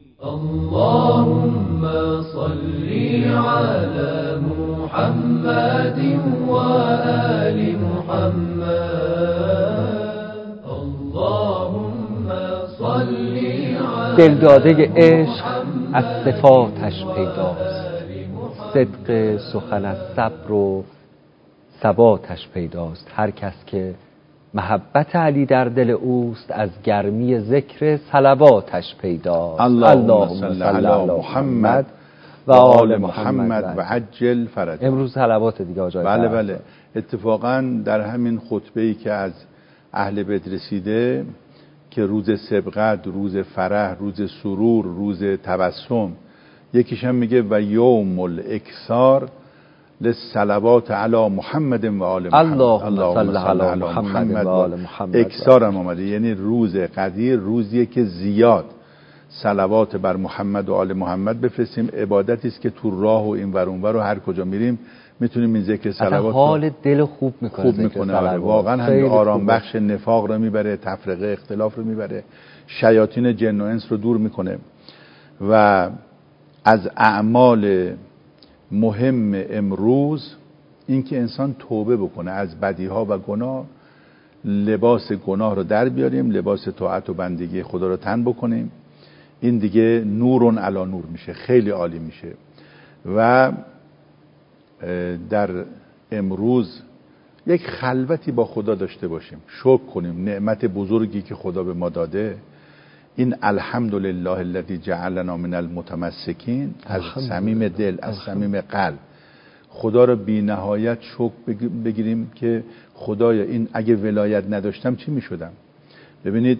اللهم صل على محمد وآل محمد. اللهم صل على دلداده عشق از صفاتش پیداست، صدق سخن از صبر و ثباتش پیداست. هر کس که محبت علی در دل اوست از گرمی ذکر صلواتش پیداست. اللهم صل علی محمد و آل محمد و عجل فرج. امروز صلوات دیگه آجای بله بله. اتفاقا در همین خطبه‌ای که از اهل بیت رسیده که روز سبقت، روز فرح، روز سرور، روز تبسم، یکیش هم میگه و یوم الاکثار للصلوات علی محمد و آل محمد. اللهم صل علی محمد و آل محمد. اکثار هم آمده، یعنی روز قدیر روزیه که زیاد صلوات بر محمد و آل محمد بفرستیم. عبادتی است که تو راه و این ور اون ور و هر کجا میریم میتونیم این ذکر صلوات حال دل خوب میکنه، خوب میکنه. واقعا همین آرام بخش نفاق رو میبره، تفرقه اختلاف رو میبره، شیاطین جن و انس رو دور میکنه. و از اعمال مهم امروز این که انسان توبه بکنه از بدیها و گناه، لباس گناه رو در بیاریم، لباس طاعت و بندگی خدا رو تن بکنیم. این دیگه نورون علی نور میشه، خیلی عالی میشه. و در امروز یک خلوتی با خدا داشته باشیم، شکر کنیم نعمت بزرگی که خدا به ما داده. این الحمدلله الذی جعلنا من المتمسکین، از صمیم دل، از صمیم قلب خدا رو بی نهایت شکر بگیریم که خدایا این اگه ولایت نداشتم چی می شدم. ببینید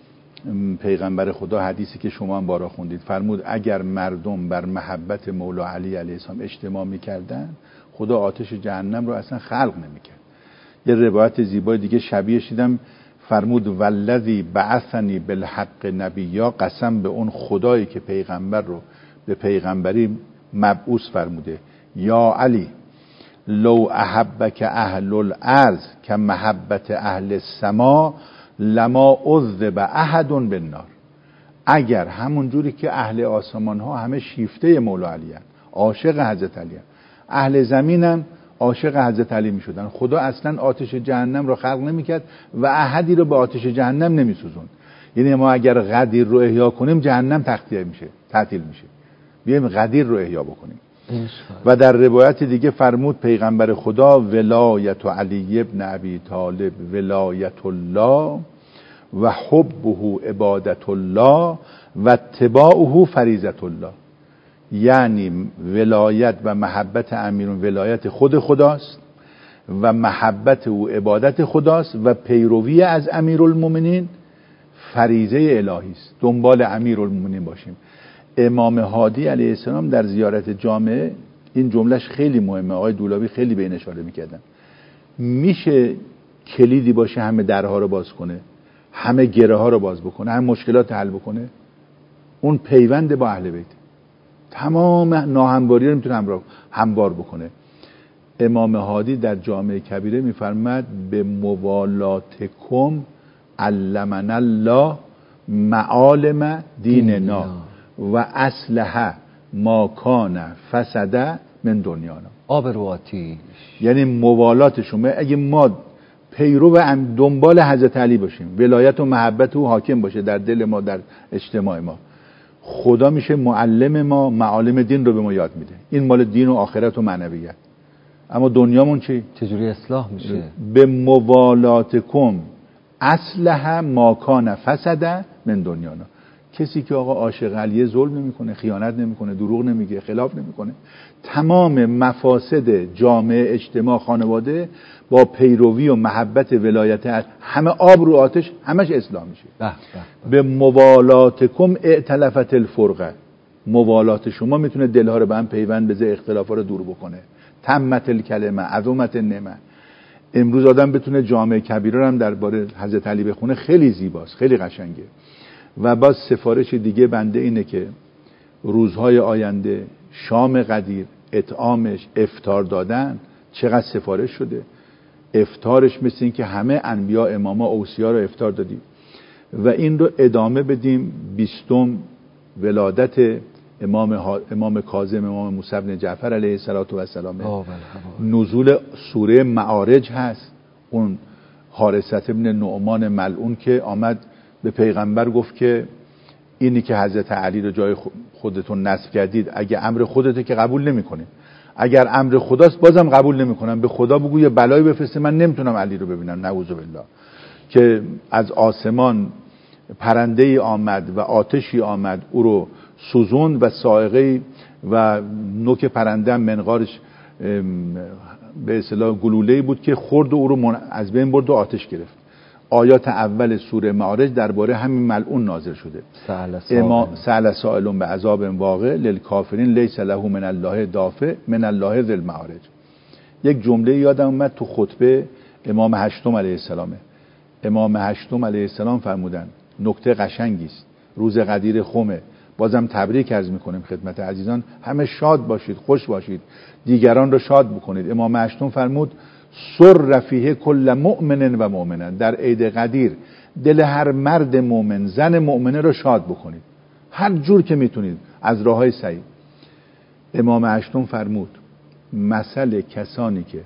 پیغمبر خدا حدیثی که شما هم بارا خوندید فرمود اگر مردم بر محبت مولا علی علیه السلام اجتماع می کردن خدا آتش جهنم رو اصلا خلق نمی کرد. یه روایت زیبای دیگه شبیهش دیدم، فرمود والذی بعثنی بالحق نبیا، قسم به اون خدایی که پیغمبر رو به پیغمبری مبعوث فرموده، یا علی لو احبک اهل الارض که محبت اهل السما لما عذب احد بالنار. اگر همون جوری که اهل آسمان ها همه شیفته مولا علی هستند، عاشق حضرت علی هستند، اهل زمینن عاشق حضرت علی می شدن، خدا اصلا آتش جهنم رو خلق نمی کرد و احدی رو به آتش جهنم نمی سوزون. یعنی ما اگر غدیر رو احیا کنیم جهنم تخلیه میشه، تعطیل میشه. بیایم غدیر رو احیا بکنیم. و در روایت دیگه فرمود پیغمبر خدا ولایت علی ابن ابی طالب ولایت الله و حبه عبادت الله و اتباعه فریضت الله. یعنی ولایت و محبت امیرون ولایت خود خداست و محبت او عبادت خداست و پیروی از امیرالمومنین فریضه الهی است. دنبال امیرالمومنین باشیم. امام هادی علیه السلام در زیارت جامعه این جملهش خیلی مهمه، آقای دولابی خیلی به این اشاره میکردن. میشه کلیدی باشه همه درها رو باز کنه، همه گره ها رو باز بکنه، همه مشکلات حل بکنه؟ اون پیوند با اهل بیت تمام ناهمواری رو میتونه همراه هموار بکنه. امام هادی در جامعه کبیره میفرماد به موالاتکم علمنا الله معالم دیننا و اصلح ما کان فسد من دنیانا. آب رو آتیش، یعنی موالات شما. اگه ما پیرو و دنبال حضرت علی باشیم، ولایت و محبت او حاکم باشه در دل ما، در اجتماع ما. خدا میشه معلم ما، معالم دین رو به ما یاد میده. این مال دین و آخرت و معنویت. اما دنیامون چی؟ چجوری اصلاح میشه؟ به موالاتکم اصلح ما کان فسد من دنیانا. کسی که آقا عاشق علیه ظلم نمیکنه، خیانت نمیکنه، دروغ نمیگه، خلاف نمیکنه، تمام مفاسد جامعه، اجتماع، خانواده با پیروی و محبت ولایت همه آب رو آتش همش اصلاح میشه. به به به موالاتکم ائتلفت الفرقه. موالات شما میتونه دلها رو به هم پیوند بزه، اختلافا رو دور بکنه. تمت الکلمه، عظمت النعمه. امروز آدم بتونه جامعه کبیره رو هم درباره حضرت علی بخونه، خیلی زیباست، خیلی قشنگه. و باز سفارش دیگه بنده اینه که روزهای آینده شام قدیر، اطعامش، افطار دادن چقدر سفارش شده. افطارش مثل این که همه انبیا، اماما، اوصیا رو افطار دادیم و این رو ادامه بدیم. بیستم ولادت امام, ها... امام کاظم، امام موسی بن جعفر علیه السلام، نزول سوره معارج هست. اون حارثة بن نعمان ملعون که آمد به پیغمبر گفت که اینی که حضرت علی رو جای خودتون نصب کردید، اگه امر خودته که قبول نمیکنه، اگر امر خداست بازم قبول نمیکنم. به خدا بگو یه بلایی بفرسته، من نمیتونم علی رو ببینم، نعوذ بالله. که از آسمان پرنده ای آمد و آتشی آمد او رو سوزوند و صاعقه و نوک پرنده منقارش به اصطلاح گلوله‌ای بود که خورد و او رو از بین برد و آتش گرفت. آیات اول سوره معارج درباره همین ملعون نازل شده. اما سأل سائل بعذاب واقع للکافرین لیس له من الله دافع من الله ذی المعارج. یک جمله یادم اومد تو خطبه امام هشتم علیه السلام. امام هشتم علیه السلام فرمودن نکته قشنگی است، روز قدیر خمه، بازم تبریک عرض میکنیم خدمت عزیزان، همه شاد باشید، خوش باشید، دیگران رو شاد بکنید. امام هشتم فرمود سر فیه کل مؤمن و مؤمنه. در عید قدیر دل هر مرد مؤمن، زن مؤمنه رو شاد بکنید، هر جور که میتونید از راههای صحیح. امام هشتم فرمود مثل کسانی که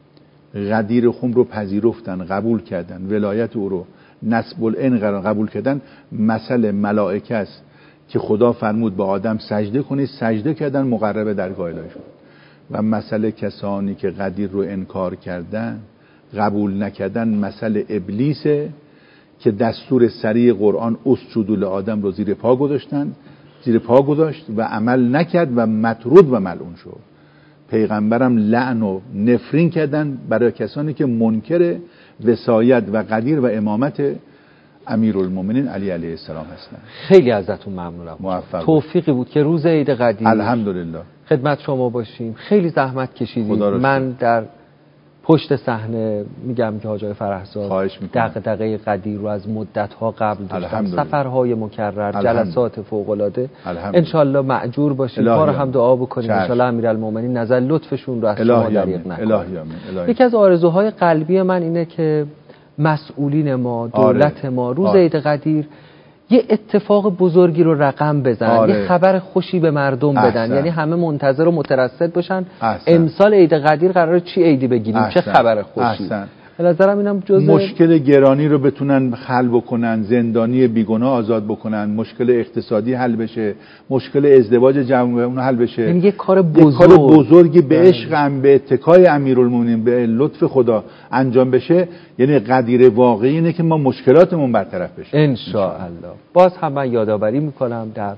قدیر خم رو پذیرفتن، قبول کردن، ولایت او رو نسب العین قرار قبول کردن، مثل ملائکه است که خدا فرمود به آدم سجده کنید، سجده کردن، مقرب درگاه الهی شد. و مثل کسانی که قدیر رو انکار کردن، قبول نکردن، مثل ابلیسه که دستور سریع قرآن اسجدوا لآدم رو زیر پا گذاشتن، زیر پا گذاشت و عمل نکرد و مطرود و ملعون شد. پیغمبرم لعن و نفرین کردن برای کسانی که منکر وصایت و قدیر و امامت امیرالمومنین علی علیه السلام هستن. خیلی ازتون ممنونم. موفق توفیقی بود که روز عید قدیر الحمدلله خدمت شما باشیم. خیلی زحمت کشیدید. من در پشت صحنه میگم که حاج آقای فرحزاد دغدغه قدیر رو از مدت‌ها قبل داشتم، سفرهای مکرر، جلسات فوق‌العاده. انشالله مأجور باشید. ما رو هم دعا بکنید انشالله امیرالمومنین نظر لطفشون رو از شما دریغ نکنه. یکی از آرزوهای قلبی من اینه که مسئولین ما، دولت آره. ما روز عید قدیر یه اتفاق بزرگی رو رقم بزنن، آره. یه خبر خوشی به مردم بدن. احسن. یعنی همه منتظر و مترصد باشن احسن. امسال عید قدیر قراره چی عیدی بگیریم، احسن. چه خبر خوشی. احسن. به نظرم اینم جزء مشکل گرانی رو بتونن حل بکنن، زندانی بیگناه آزاد بکنن، مشکل اقتصادی حل بشه، مشکل ازدواج جمعی اون حل بشه. یعنی یه کار بزرگ، یه کار بزرگی به عشق هم، به اتکای امیرالمومنین، به لطف خدا انجام بشه. یعنی قدیر واقعی اینه که ما مشکلاتمون برطرف بشه ان شاء الله. باز هم من یادآوری میکنم در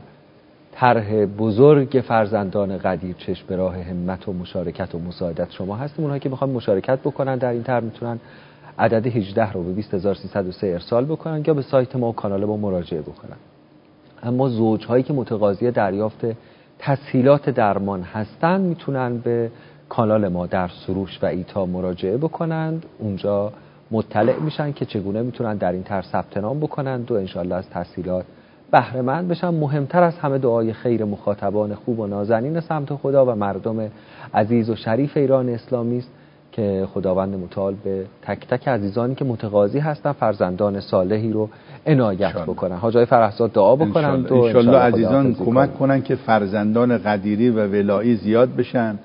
طرح بزرگ فرزندان قدیر چشم به راه همت و مشارکت و مساعدت شما هستیم. اونهایی که بخوان مشارکت بکنن در این طرح میتونن عدد هجده رو به بیست هزار و سیصد و سه ارسال بکنن یا به سایت ما و کانال ما مراجعه بکنن. اما زوجهایی که متقاضی دریافت تسهیلات درمان هستن میتونن به کانال ما در سروش و ایتا مراجعه بکنند. اونجا مطلع میشن که چگونه میتونن در این طرح ثبت نام بکنند و انشالله از تسهیلات بهره مند بشن. مهمتر از همه دعای خیر مخاطبان خوب و نازنین سمت خدا و مردم عزیز و شریف ایران اسلامی است که خداوند متعال به تک تک عزیزانی که متقاضی هستن فرزندان صالحی رو عنایت بکنن. حاج آقای فرحزاد دعا بکنن ان شاء الله عزیزان کمک کنن که فرزندان قدیری و ولایی زیاد بشن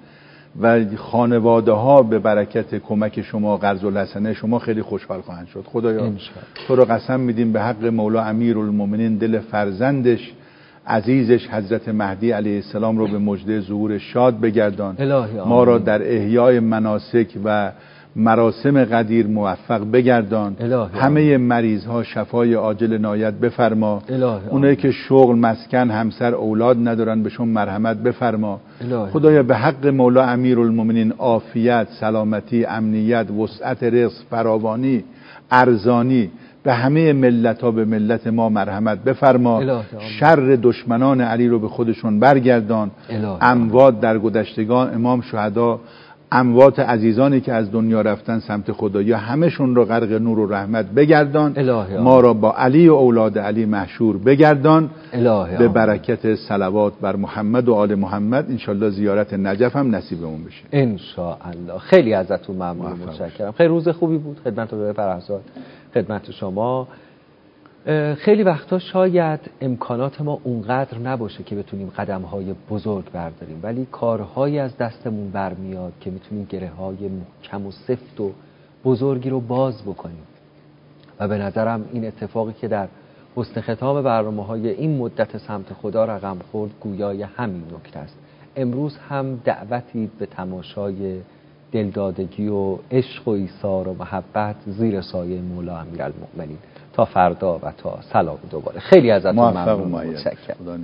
و خانواده ها به برکت کمک شما قرض الحسنه شما خیلی خوشحال خواهند شد. خدایا تو رو قسم میدیم به حق مولا امیرالمومنین دل فرزندش عزیزش حضرت مهدی علیه السلام رو به مژده ظهور شاد بگردان. ما را در احیای مناسک و مراسم قدیر موفق بگردان. همه مریض ها شفای عاجل عنایت بفرما. اونایی که شغل، مسکن، همسر، اولاد ندارن بهشون مرحمت بفرما. خدایا به حق مولا امیرالمومنین عافیت، سلامتی، امنیت، وسعت رزق، فراوانی، ارزانی به همه ملت ها به ملت ما مرحمت بفرما. شر دشمنان علی رو به خودشون برگردان. اموات در گذشتگان، امام شهدا، اموات عزیزانی که از دنیا رفتن سمت خدایا همشون رو غرق نور و رحمت بگردان. ما را با علی و اولاد علی محشور بگردان. به برکت صلوات بر محمد و آل محمد. انشالله زیارت نجف هم نصیبمون بشه انشاءالله. خیلی ازتون ممنون، متشکرم. خیلی روز خوبی بود. خدمت آقای فرهزاد، خدمت شما. خیلی وقتا شاید امکانات ما اونقدر نباشه که بتونیم قدم‌های بزرگ برداریم، ولی کارهایی از دستمون برمیاد که میتونیم گره‌های محکم و سفت و بزرگی رو باز بکنیم. و به نظرم این اتفاقی که در حسن ختام برنامه‌های این مدت سمت خدا رقم خورد گویای همین نکته است. امروز هم دعوتی به تماشای دلدادگی و عشق و ایثار و محبت زیر سایه مولا امیرالمؤمنین تا فردا و تا سلام دوباره. خیلی ازتون ممنون، متشکرم.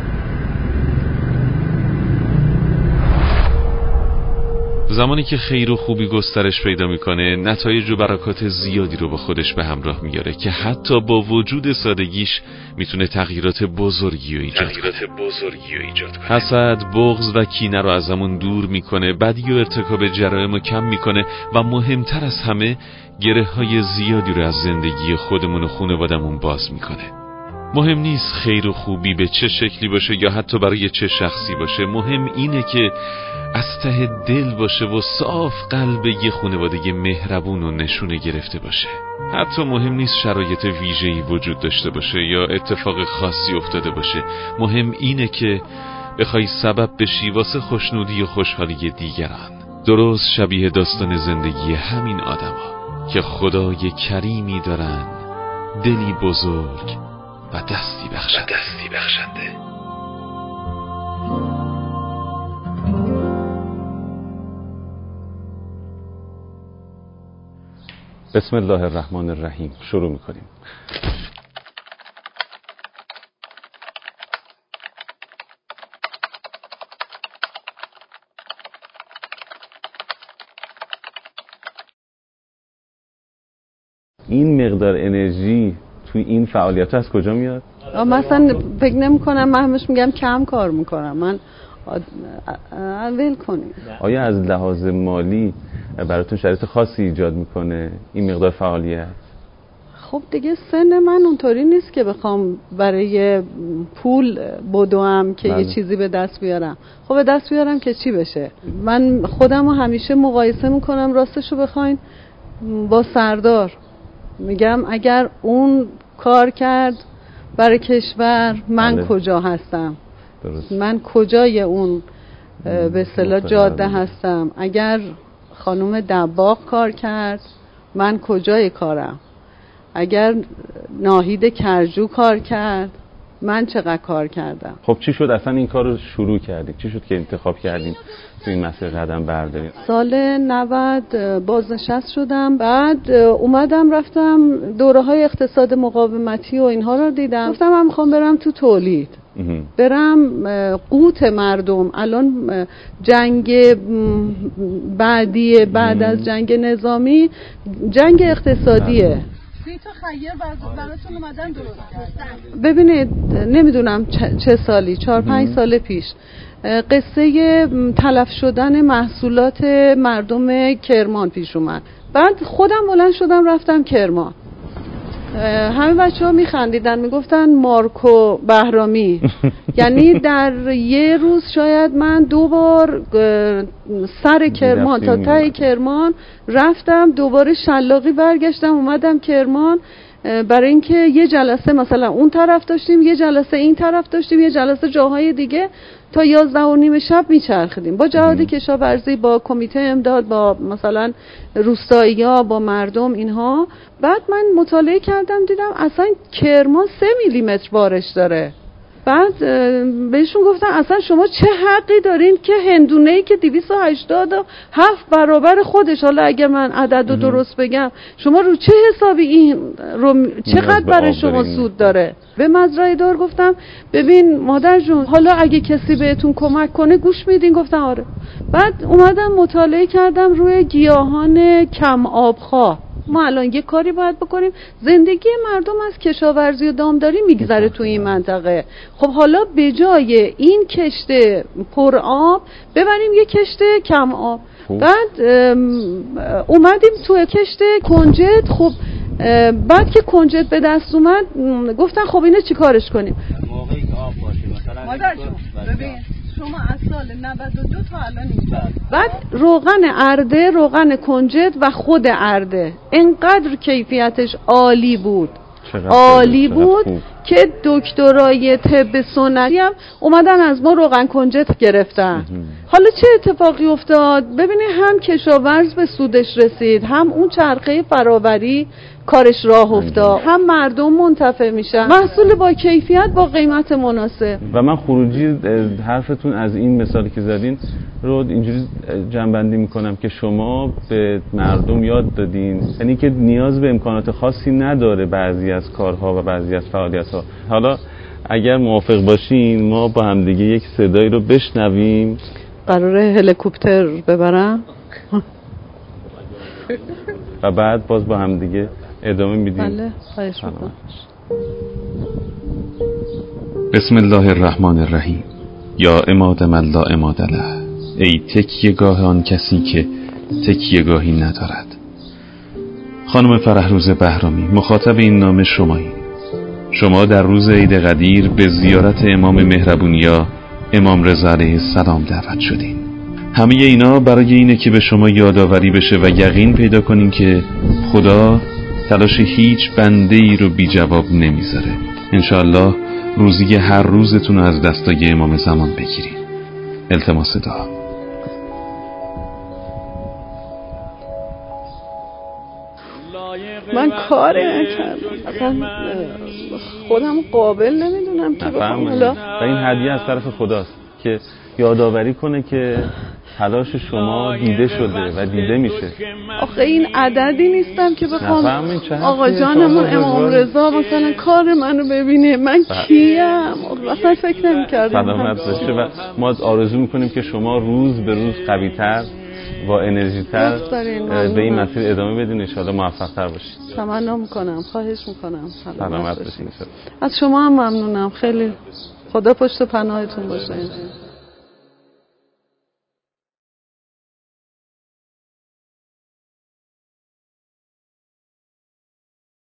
زمانی که خیر و خوبی گسترش پیدا میکنه نتایج و برکات زیادی رو با خودش به همراه میاره که حتی با وجود سادگیش میتونه تغییرات بزرگی رو ایجاد کنه. حسد، بغض و کینه رو ازمون دور میکنه، بدی و ارتکاب جرائم رو کم میکنه و مهمتر از همه گره های زیادی رو از زندگی خودمون و خانوادمون باز میکنه. مهم نیست خیر و خوبی به چه شکلی باشه یا حتی برای چه شخصی باشه، مهم اینه که از ته دل باشه و صاف قلب یه خانواده مهربون و نشونه گرفته باشه. حتی مهم نیست شرایط ویژه‌ای وجود داشته باشه یا اتفاق خاصی افتاده باشه، مهم اینه که بخوای سبب بشی واسه خوشنودی و خوشحالی دیگران. درست شبیه داستان زندگی همین آدما که خدای کریمی دارن، دلی بزرگ و دستی بخشنده, دستی بخشنده. بسم الله الرحمن الرحیم. شروع میکنیم. این مقدار انرژی توی این فعالیت از کجا میاد؟ مثلا فکر نمی کنم، من همش میگم کم کار میکنم. من ول کنیم. آیا از لحاظ مالی براتون شرایط خاصی ایجاد میکنه این مقدار فعالیت؟ خب دیگه سن من اونطوری نیست که بخوام برای پول بدوم که بله. یه چیزی به دست بیارم. خب به دست بیارم که چی بشه؟ من خودم رو همیشه مقایسه میکنم راستشو بخواین با سردار. میگم اگر اون کار کرد برای کشور، من بله. کجا هستم؟ درست. من کجای اون به اصطلاح جاده هستم؟ اگر خانم دباغ کار کرد، من کجای کارم؟ اگر ناهید کرجو کار کرد، من چقدر کار کردم؟ خب چی شد اصلا این کار رو شروع کردید؟ چی شد که انتخاب کردین تو این مسیر قدم بردارید؟ سال نود بازنشست شدم، بعد اومدم رفتم دوره های اقتصاد مقاومتی و اینها رو دیدم. گفتم من میخوام برم تو تولید، برم قوت مردم. الان جنگ بعدی بعد از جنگ نظامی جنگ اقتصادیه. ببینید نمیدونم چه سالی، چهار پنج سال پیش قصه تلف شدن محصولات مردم کرمان پیش اومد. بعد خودم بلند شدم رفتم کرمان. همه بچه ها میخندیدن، میگفتن مارکو بهرامی. یعنی در یه روز شاید من دو بار سر کرمان تا ته کرمان رفتم، دوباره شلاقی برگشتم اومدم کرمان، برای اینکه یه جلسه مثلا اون طرف داشتیم، یه جلسه این طرف داشتیم، یه جلسه جاهای دیگه. تا یازده و نیم شب میچرخیدیم با جهاد کشاورزی، با کمیته امداد، با مثلا روستایی‌ها، با مردم اینها. بعد من مطالعه کردم دیدم اصلا کرمان سه میلیمتر بارش داره. بعد بهشون گفتم اصلا شما چه حقی دارین که هندونه‌ای که دویست و هشتاد و هفت برابر خودش، حالا اگر من عدد رو درست بگم، شما رو چه حسابی این رو چقدر برای شما سود داره؟ به مزرعه دار گفتم ببین مادر جون، حالا اگه کسی بهتون کمک کنه گوش میدین؟ گفتم آره. بعد اومدم مطالعه کردم روی گیاهان کم آبخواه. ما الان یه کاری باید بکنیم، زندگی مردم از کشاورزی و دامداری میگذره تو این منطقه. خب حالا به جای این کشت پر آب ببریم یه کشت کم آب. بعد اومدیم تو کشت کنجد. خب بعد که کنجد به دست اومد گفتن خب اینو چی کارش کنیم؟ موقعی که آب باشه مثلا مادر جون ببین شما از سال نود و دو تا الان اینجا، بعد روغن ارده، روغن کنجد و خود ارده اینقدر کیفیتش عالی بود، عالی بود که دکترای طب سنتی هم اومدن از ما روغن کنجد گرفتن. حالا چه اتفاقی افتاد؟ ببینید هم کشاورز به سودش رسید، هم اون چرخه فراوری کارش راه افتاد، هم مردم منتفع میشن، محصول با کیفیت با قیمت مناسب. و من خروجی حرفتون از این مثالی که زدین رو اینجوری جمع‌بندی میکنم که شما به مردم یاد دادین یعنی که نیاز به امکانات خاصی نداره بعضی از کارها و بعضی از فعالیت‌ها. حالا اگر موافق باشین ما با هم دیگه یک صدایی رو بشنویم. قراره هلیکوپتر ببرم و بعد باز با هم دیگه ادامه میدیم. بله خواهش میکنم. بسم الله الرحمن الرحیم. یا عماد من لا عماد له، ای تکیه‌گاه آن کسی که تکیه‌گاهی ندارد. خانم فرحروز بهرامی، مخاطب این نامه شمایید. شما در روز عید قدیر به زیارت امام مهربونیا امام رضا علیه السلام دعوت شدین. همه اینا برای اینه که به شما یادآوری بشه و یقین پیدا کنین که خدا تلاش هیچ بنده ای رو بی جواب نمیذاره. انشاءالله روزی هر روزتون رو از دستای امام زمان بگیرین. التماس دعا. من کاری نکردم، اصلا خودم قابل نمیدونم که بخوام. حالا و این هدیه از طرف خداست که یادآوری کنه که تلاش شما دیده شده و دیده میشه. آخه این عددی نیستم که بخوام آقا جانمون امام رضا مثلا کار منو ببینه. من کیم؟ اصلا فکر نمی‌کردم. سلامت باشه و ما آرزو میکنیم که شما روز به روز قوی‌تر با انرژی‌تر به این مسیر ادامه بدین، ان شاءالله موفق‌تر باشید. تمنا میکنم، خواهش میکنم. سلامت باشید. از شما هم ممنونم خیلی. خدا پشت پناهتون باشه.